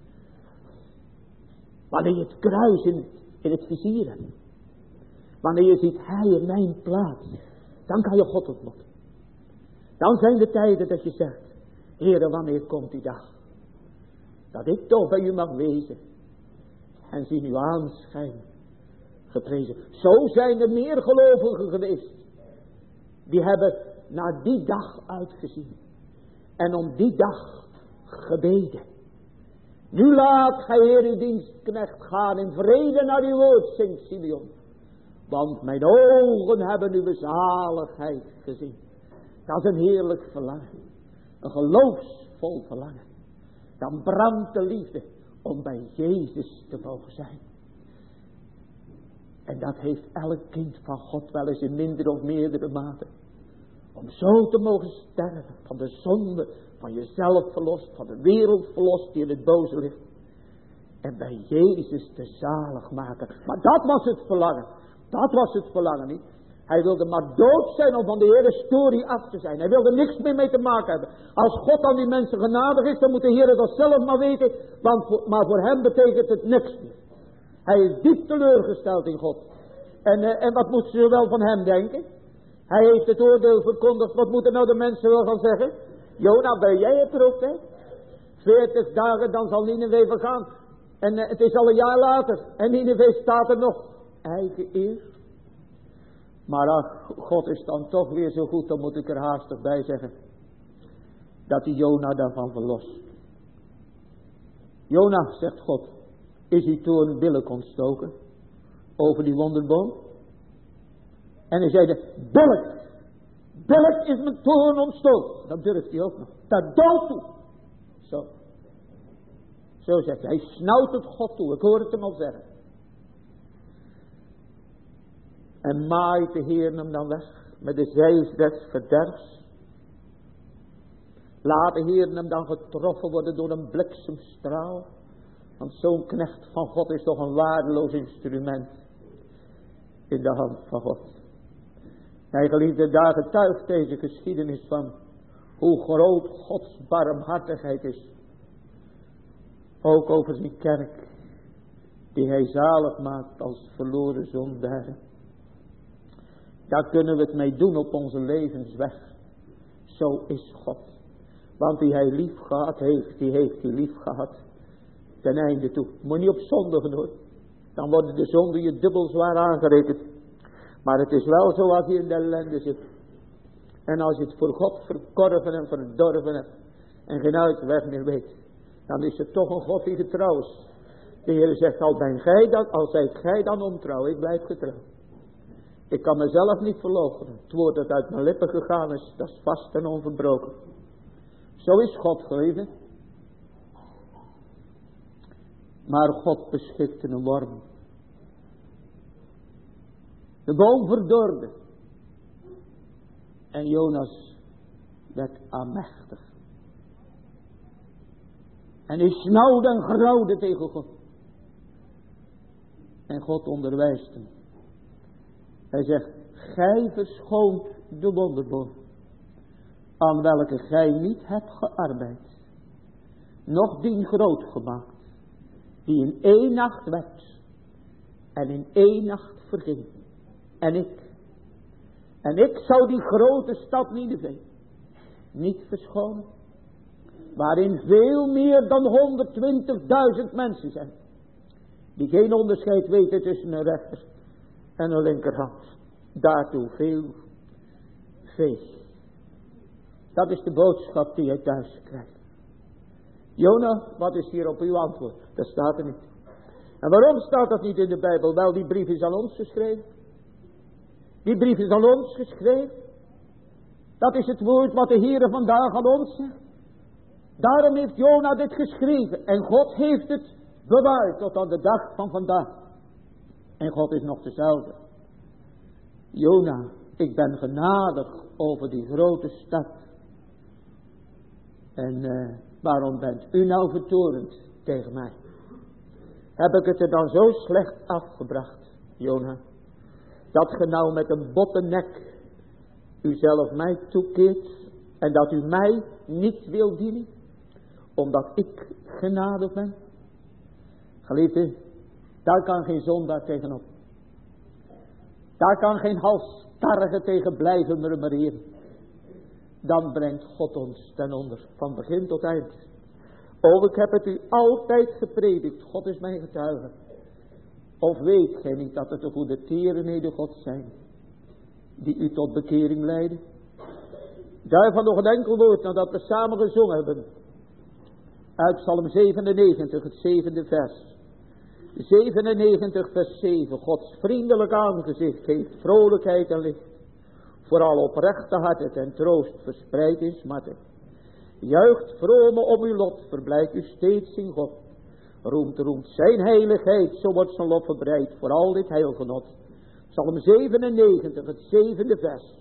Wanneer je het kruis in, in het vizier hebt. Wanneer je ziet, hij in mijn plaats. Dan kan je God ontmoeten. Dan zijn de tijden dat je zegt, Heere, wanneer komt die dag? Dat ik toch bij u mag wezen. En zien uw aanschijn geprezen. Zo zijn er meer gelovigen geweest. Die hebben naar die dag uitgezien. En om die dag gebeden. Nu laat gij, Heer, uw dienstknecht gaan in vrede naar uw woord, zingt Simeon. Want mijn ogen hebben uw zaligheid gezien. Dat is een heerlijk verlangen. Een geloofsvol verlangen. Dan brandt de liefde om bij Jezus te mogen zijn. En dat heeft elk kind van God wel eens in minder of meerdere mate. Om zo te mogen sterven van de zonde, van jezelf verlost, van de wereld verlost die in het boze ligt. En bij Jezus te zalig maken. Maar dat was het verlangen. Dat was het verlangen niet. Hij wilde maar dood zijn om van de hele story af te zijn. Hij wilde niks meer mee te maken hebben. Als God aan die mensen genadig is, dan moet de Heer dat zelf maar weten. Want voor, maar voor hem betekent het niks meer. Hij is diep teleurgesteld in God. En, uh, en wat moeten ze wel van hem denken? Hij heeft het oordeel verkondigd. Wat moeten nou de mensen wel gaan zeggen? Jona, ben jij het profeet? Veertig dagen, dan zal Nineve vergaan. En uh, het is al een jaar later. En Nineve staat er nog. Eigen eer. Maar ach, God is dan toch weer zo goed, dan moet ik er haastig bij zeggen. Dat die Jona daarvan verlost. Jona, zegt God, is hij toorn billijk ontstoken. Over die wonderboom. En hij zei, billijk. Billijk is mijn toorn ontstoken. Dat durft hij ook nog. Dat dood toe. Zo. Zo zegt hij. Hij snauwt het God toe. Ik hoor het hem al zeggen. En maait de Heer hem dan weg met de zeis des verderfs. Laat de Heer hem dan getroffen worden door een bliksemstraal. Want zo'n knecht van God is toch een waardeloos instrument in de hand van God. Mijn geliefde, daar getuigt deze geschiedenis van hoe groot Gods barmhartigheid is. Ook over zijn kerk, die hij zalig maakt als verloren zondaren. Daar kunnen we het mee doen op onze levensweg. Zo is God. Want die hij lief gehad heeft, die heeft hij lief gehad. Ten einde toe. Moet niet op zondigen hoor. Dan worden de zonden je dubbel zwaar aangerekend. Maar het is wel zo als je in de ellende zit. En als je het voor God verkorven en verdorven hebt. En geen uitweg meer weet. Dan is het toch een God die getrouw is. De Heer zegt, al ben gij dan, al zijt gij dan ontrouw, ik blijf getrouw. Ik kan mezelf niet verloochenen. Het woord dat uit mijn lippen gegaan is, dat is vast en onverbroken. Zo is God geliefde. Maar God beschikte een worm. De boom verdorde. En Jonas werd aanmächtig. En hij snauwde en grauwde tegen God. En God onderwijst hem. Hij zegt, gij verschoont de wonderboom, aan welke gij niet hebt gearbeid, noch dien groot gemaakt, die in één nacht werd en in één nacht verging. En ik, en ik zou die grote stad Nineve niet verschonen, waarin veel meer dan honderdtwintigduizend mensen zijn, die geen onderscheid weten tussen een rechter en een linkerhand. Daartoe veel vee. Dat is de boodschap die je thuis krijgt. Jona, wat is hier op uw antwoord? Dat staat er niet. En waarom staat dat niet in de Bijbel? Wel, die brief is aan ons geschreven. Die brief is aan ons geschreven. Dat is het woord wat de Heere vandaag aan ons zegt. Daarom heeft Jona dit geschreven. En God heeft het bewaard tot aan de dag van vandaag. En God is nog dezelfde. Jona, ik ben genadig over die grote stad. En uh, waarom bent u nou vertorend tegen mij? Heb ik het er dan zo slecht afgebracht, Jona, dat ge nou met een botte nek uzelf mij toekeert en dat u mij niet wil dienen, omdat ik genadig ben? Geliefde, daar kan geen zondaar tegenop. Daar kan geen halsstarrige tegen blijven murmureren. Dan brengt God ons ten onder, van begin tot eind. O, ik heb het u altijd gepredikt, God is mijn getuige. Of weet gij niet dat het de goede tierenheden God zijn, die u tot bekering leiden? Daarvan nog een enkel woord, nadat we samen gezongen hebben. Uit Psalm zevenennegentig, het zevende vers. zevenennegentig vers zeven. Gods vriendelijk aangezicht geeft vrolijkheid en licht. Vooral oprechte harten en troost verspreid in smarten. Juicht vrome om uw lot, verblijd u steeds in God. Roemt, roemt zijn heiligheid, zo wordt zijn lof verbreid voor al dit heilgenot. Psalm zevenennegentig, het zevende vers.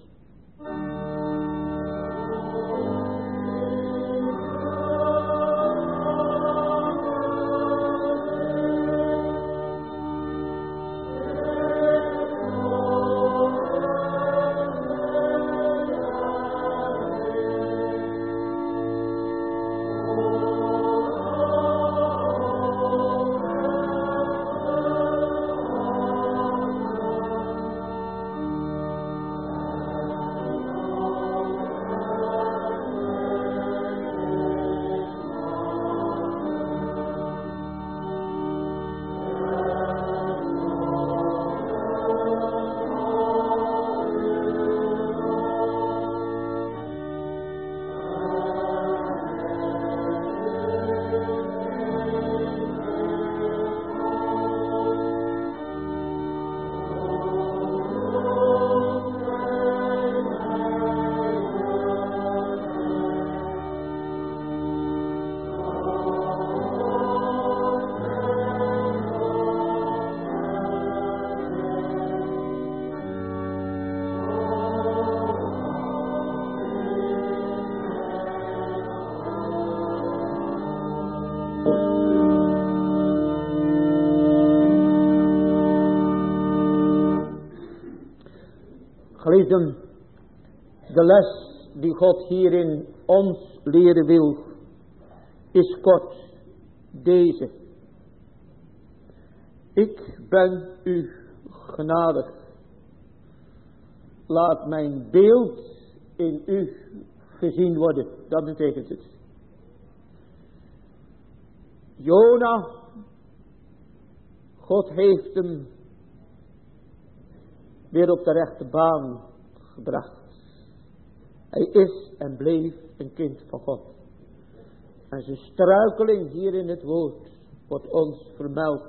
Geliefden, de les die God hierin ons leren wil, is kort deze. Ik ben u genadig. Laat mijn beeld in u gezien worden. Dat betekent het. Jona, God heeft hem weer op de rechte baan gebracht. Hij is en bleef een kind van God. En zijn struikeling hier in het woord wordt ons vermeld,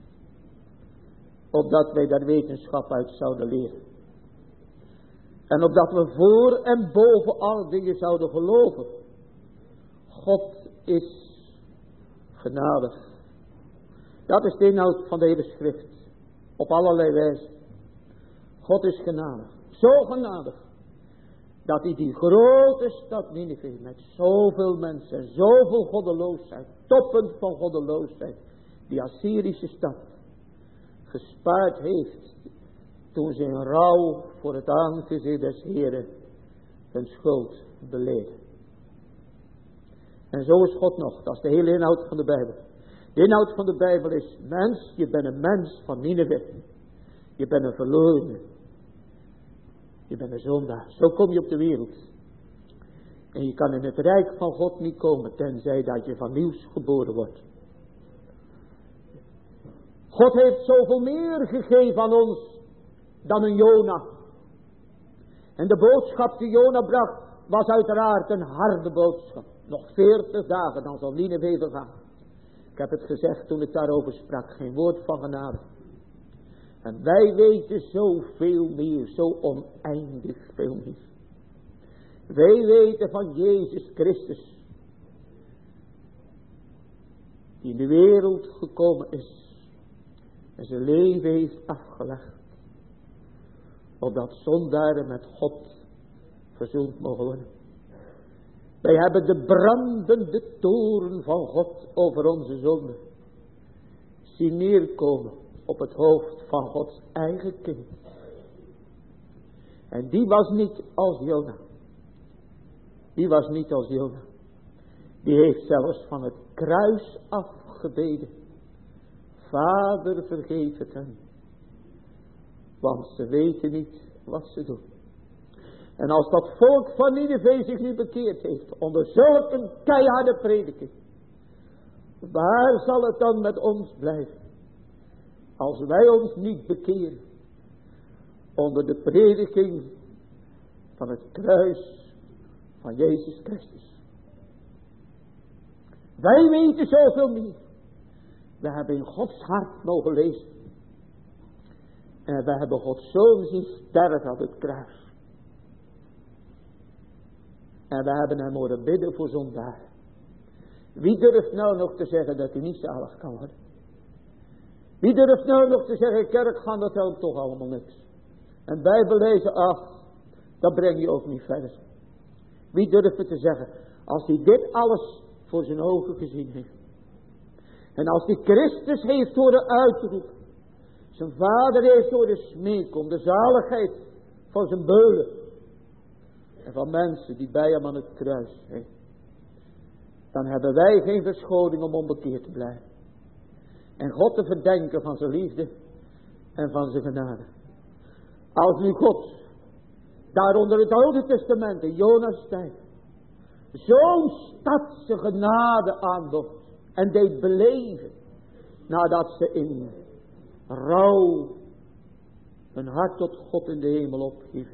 opdat wij daar wetenschap uit zouden leren. En opdat we voor en boven alle dingen zouden geloven. God is genadig. Dat is de inhoud van de hele schrift. Op allerlei wijzen. God is genadig. Zo genadig. Dat hij die grote stad Nineve met zoveel mensen, zoveel goddeloosheid, toppen van goddeloosheid, die Assyrische stad, gespaard heeft. Toen ze in rouw voor het aangezicht des Heren hun schuld beleden. En zo is God nog. Dat is de hele inhoud van de Bijbel. De inhoud van de Bijbel is: mens, je bent een mens van Nineve. Je bent een verlorene. Je bent een zondaar. Zo kom je op de wereld. En je kan in het rijk van God niet komen tenzij dat je van nieuws geboren wordt. God heeft zoveel meer gegeven aan ons dan een Jona. En de boodschap die Jona bracht was uiteraard een harde boodschap. Nog veertig dagen, dan zal Nineve vergaan. Ik heb het gezegd toen ik daarover sprak, geen woord van genade. En wij weten zoveel meer, zo oneindig veel meer. Wij weten van Jezus Christus, die in de wereld gekomen is en zijn leven heeft afgelegd, opdat zondaren met God verzoend mogen worden. Wij hebben de brandende toren van God over onze zonde zien neerkomen op het hoofd van Gods eigen kind. En die was niet als Jona. Die was niet als Jona. Die heeft zelfs van het kruis afgebeden. Vader, vergeef het hen. Want ze weten niet wat ze doen. En als dat volk van Nineve zich nu bekeerd heeft onder zulke keiharde prediking, waar zal het dan met ons blijven? Als wij ons niet bekeren onder de prediking van het kruis van Jezus Christus. Wij weten zoveel meer. We hebben in Gods hart mogen lezen. En we hebben Gods Zoon zien sterven op het kruis. En we hebben hem horen bidden voor zondaar. Wie durft nou nog te zeggen dat hij niet zalig kan worden? Wie durft nou nog te zeggen, kerk gaan, dat helpt toch allemaal niks. En Bijbel lezen, ach, dat breng je ook niet verder. Wie durft het te zeggen, als hij dit alles voor zijn ogen gezien heeft. En als hij Christus heeft horen uitroepen. Zijn vader heeft horen smeken om de zaligheid van zijn beulen. En van mensen die bij hem aan het kruis zijn. Dan hebben wij geen verschoning om onbekeerd te blijven. En God te verdenken van zijn liefde en van zijn genade. Als nu God daar onder het Oude Testament in Jonas tijd zo'n stadse genade aanbood en deed beleven nadat ze in rouw hun hart tot God in de hemel ophieven.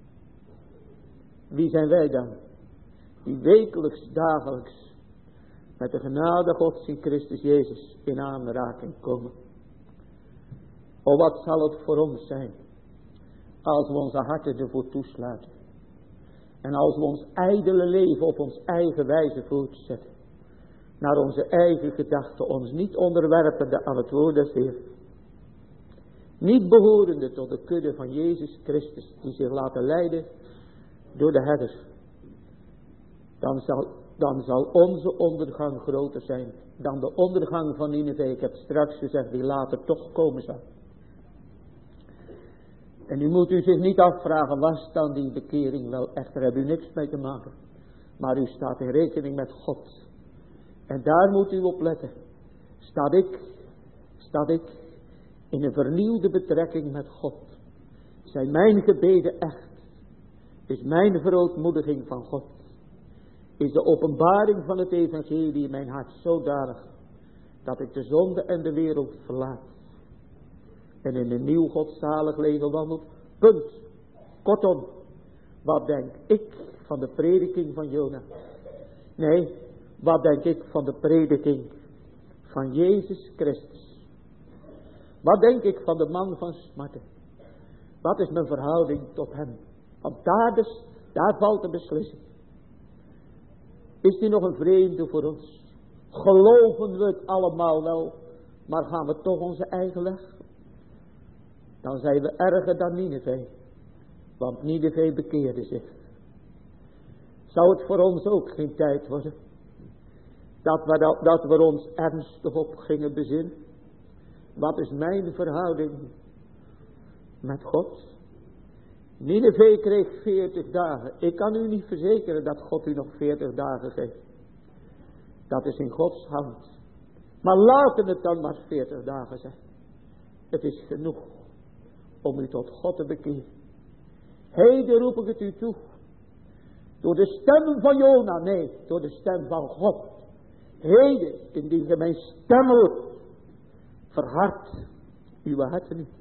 Wie zijn wij dan? Die wekelijks, dagelijks met de genade Gods in Christus Jezus in aanraking komen. O, wat zal het voor ons zijn als we onze harten ervoor toesluiten. En als we ons ijdele leven op ons eigen wijze voortzetten. Naar onze eigen gedachten, ons niet onderwerpende aan het woord des Heeren. Niet behorende tot de kudde van Jezus Christus, die zich laten leiden door de herders. Dan zal, dan zal onze ondergang groter zijn dan de ondergang van Nineve. Ik heb straks gezegd, die later toch komen zal. En nu moet u zich niet afvragen, was dan die bekering wel echt? Daar hebt u niks mee te maken. Maar u staat in rekening met God. En daar moet u op letten. Staat ik, staat ik in een vernieuwde betrekking met God? Zijn mijn gebeden echt? Is mijn verootmoediging van God? Is de openbaring van het evangelie in mijn hart zodanig dat ik de zonde en de wereld verlaat? En in een nieuw godzalig leven wandelt. Punt. Kortom, wat denk ik van de prediking van Jona? Nee, wat denk ik van de prediking van Jezus Christus? Wat denk ik van de man van smarten? Wat is mijn verhouding tot hem? Want daar, dus, daar valt de beslissing. Is die nog een vreemde voor ons? Geloven we het allemaal wel, maar gaan we toch onze eigen weg? Dan zijn we erger dan Nineve. Want Nineve bekeerde zich. Zou het voor ons ook geen tijd worden? Dat we, dat, dat we ons ernstig op gingen bezinnen. Wat is mijn verhouding met God? Nineve kreeg veertig dagen. Ik kan u niet verzekeren dat God u nog veertig dagen geeft. Dat is in Gods hand. Maar laten het dan maar veertig dagen zijn. Het is genoeg om u tot God te bekeren. Heden roep ik het u toe. door de stem van Jona, nee, door de stem van God. Heden, indien ge mijn stem hoort, verhard uw harten niet.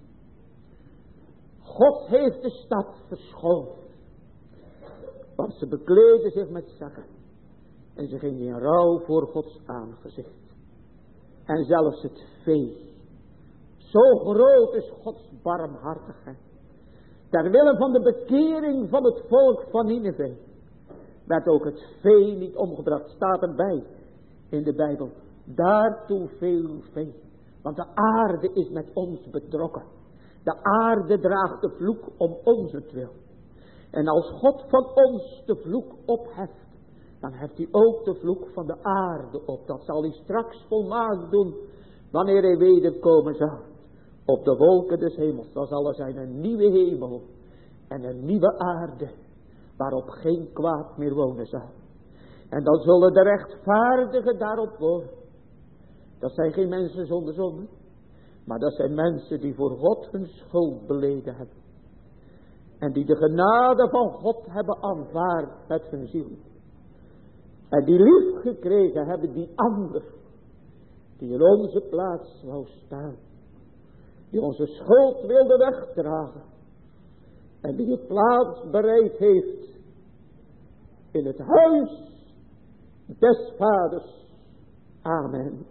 God heeft de stad verschoond, want ze bekleden zich met zakken en ze gingen in rouw voor Gods aangezicht. En zelfs het vee, zo groot is Gods barmhartigheid, ter wille van de bekering van het volk van Nineve, werd ook het vee niet omgebracht, staat erbij in de Bijbel. Daartoe veel vee, want de aarde is met ons betrokken. De aarde draagt de vloek om onzentwil. En als God van ons de vloek opheft, dan heft hij ook de vloek van de aarde op. Dat zal hij straks volmaakt doen, wanneer hij wederkomen zal. Op de wolken des hemels, dan zal er zijn een nieuwe hemel en een nieuwe aarde, waarop geen kwaad meer wonen zal. En dan zullen de rechtvaardigen daarop wonen. Dat zijn geen mensen zonder zonde, maar dat zijn mensen die voor God hun schuld beleden hebben. En die de genade van God hebben aanvaard met hun ziel. En die lief gekregen hebben die ander, die in onze plaats wou staan. Die onze schuld wilde wegdragen. En die een plaats bereid heeft in het huis des vaders. Amen.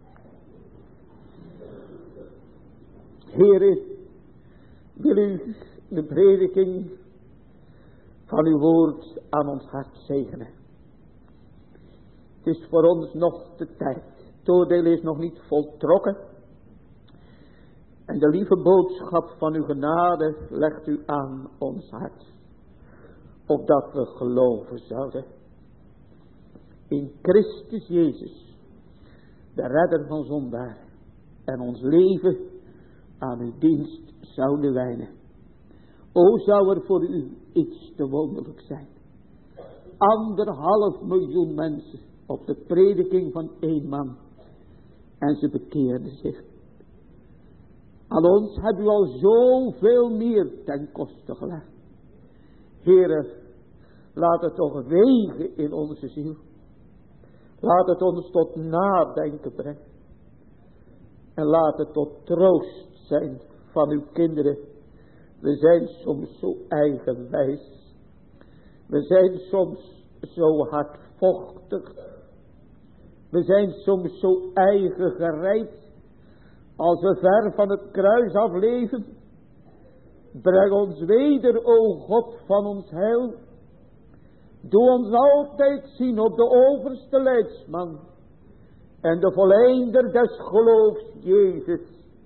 Heere, wil u de prediking van uw woord aan ons hart zegenen. Het is voor ons nog de tijd. Het oordeel is nog niet voltrokken. En de lieve boodschap van uw genade legt u aan ons hart. Opdat we geloven zouden. In Christus Jezus, de redder van zondaar. En ons leven aan uw dienst zouden wijden. O, zou er voor u iets te wonderlijk zijn. Anderhalf miljoen mensen op de prediking van één man. En ze bekeerden zich. Aan ons hebt u al zoveel meer ten koste gelegd. Heere, laat het toch wegen in onze ziel. Laat het ons tot nadenken brengen. En laat het tot troost zijn van uw kinderen. We zijn soms zo eigenwijs. We zijn soms zo hardvochtig. We zijn soms zo eigengereid. Als we ver van het kruis af leven. Breng ons weder, o God van ons heil. Doe ons altijd zien op de overste leidsman. En de voleinder des geloofs, Jezus.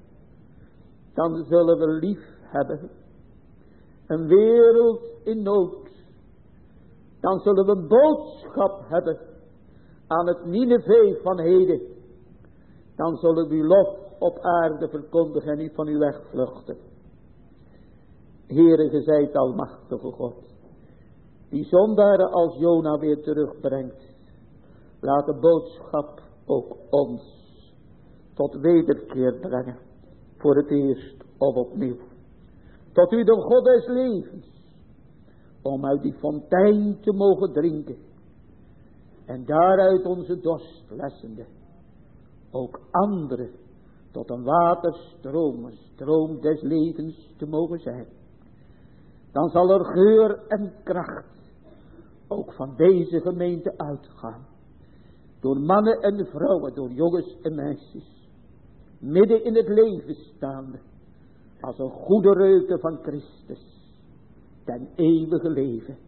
Dan zullen we lief hebben. Een wereld in nood. Dan zullen we een boodschap hebben. Aan het Nineve van heden. Dan zullen we uw lof op aarde verkondigen en niet van u wegvluchten. Heere, ge zijt almachtige God. Die zondaren als Jona weer terugbrengt. Laat de boodschap ook ons tot wederkeer brengen. Voor het eerst of opnieuw. Tot u de God des levens. Om uit die fontein te mogen drinken. En daaruit onze dorst lessende. Ook anderen tot een waterstroom, een stroom des levens te mogen zijn. Dan zal er geur en kracht ook van deze gemeente uitgaan. Door mannen en vrouwen, door jongens en meisjes. Midden in het leven staande. Als een goede reukte van Christus. Ten eeuwige leven.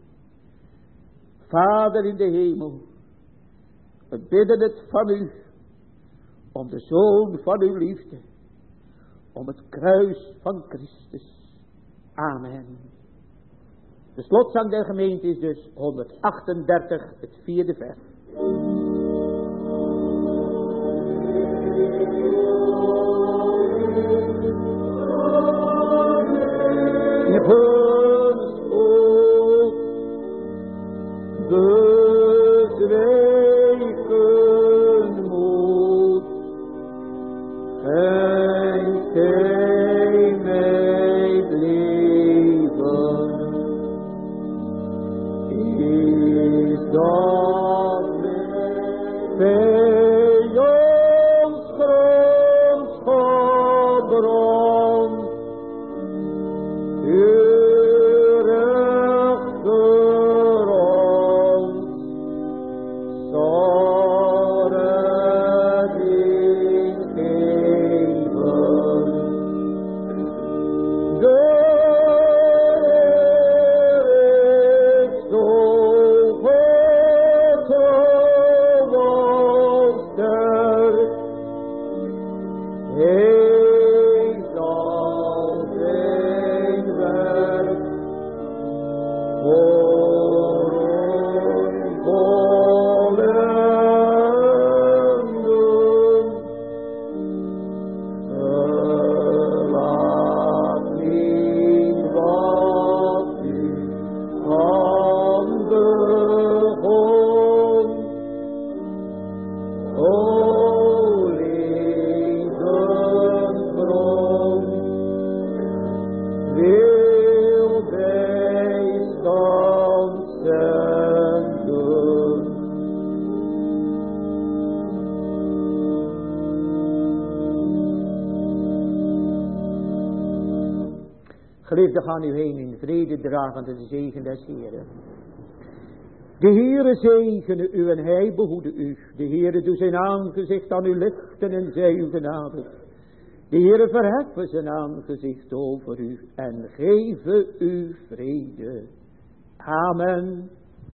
Vader in de hemel. We bidden het van u. Om de zoon van uw liefde. Om het kruis van Christus. Amen. De slotzang der gemeente is dus honderdachtendertig, het vierde vers. Ons ook bezweken moet, en gij mij leven. Geliefden, gaan u heen in vrede dragende de zegen des Heeren. De Heere zegene u en hij behoede u. De Heere doe zijn aangezicht aan u lichten en zij u genadig. De Heere verheffen zijn aangezicht over u en geven u vrede. Amen.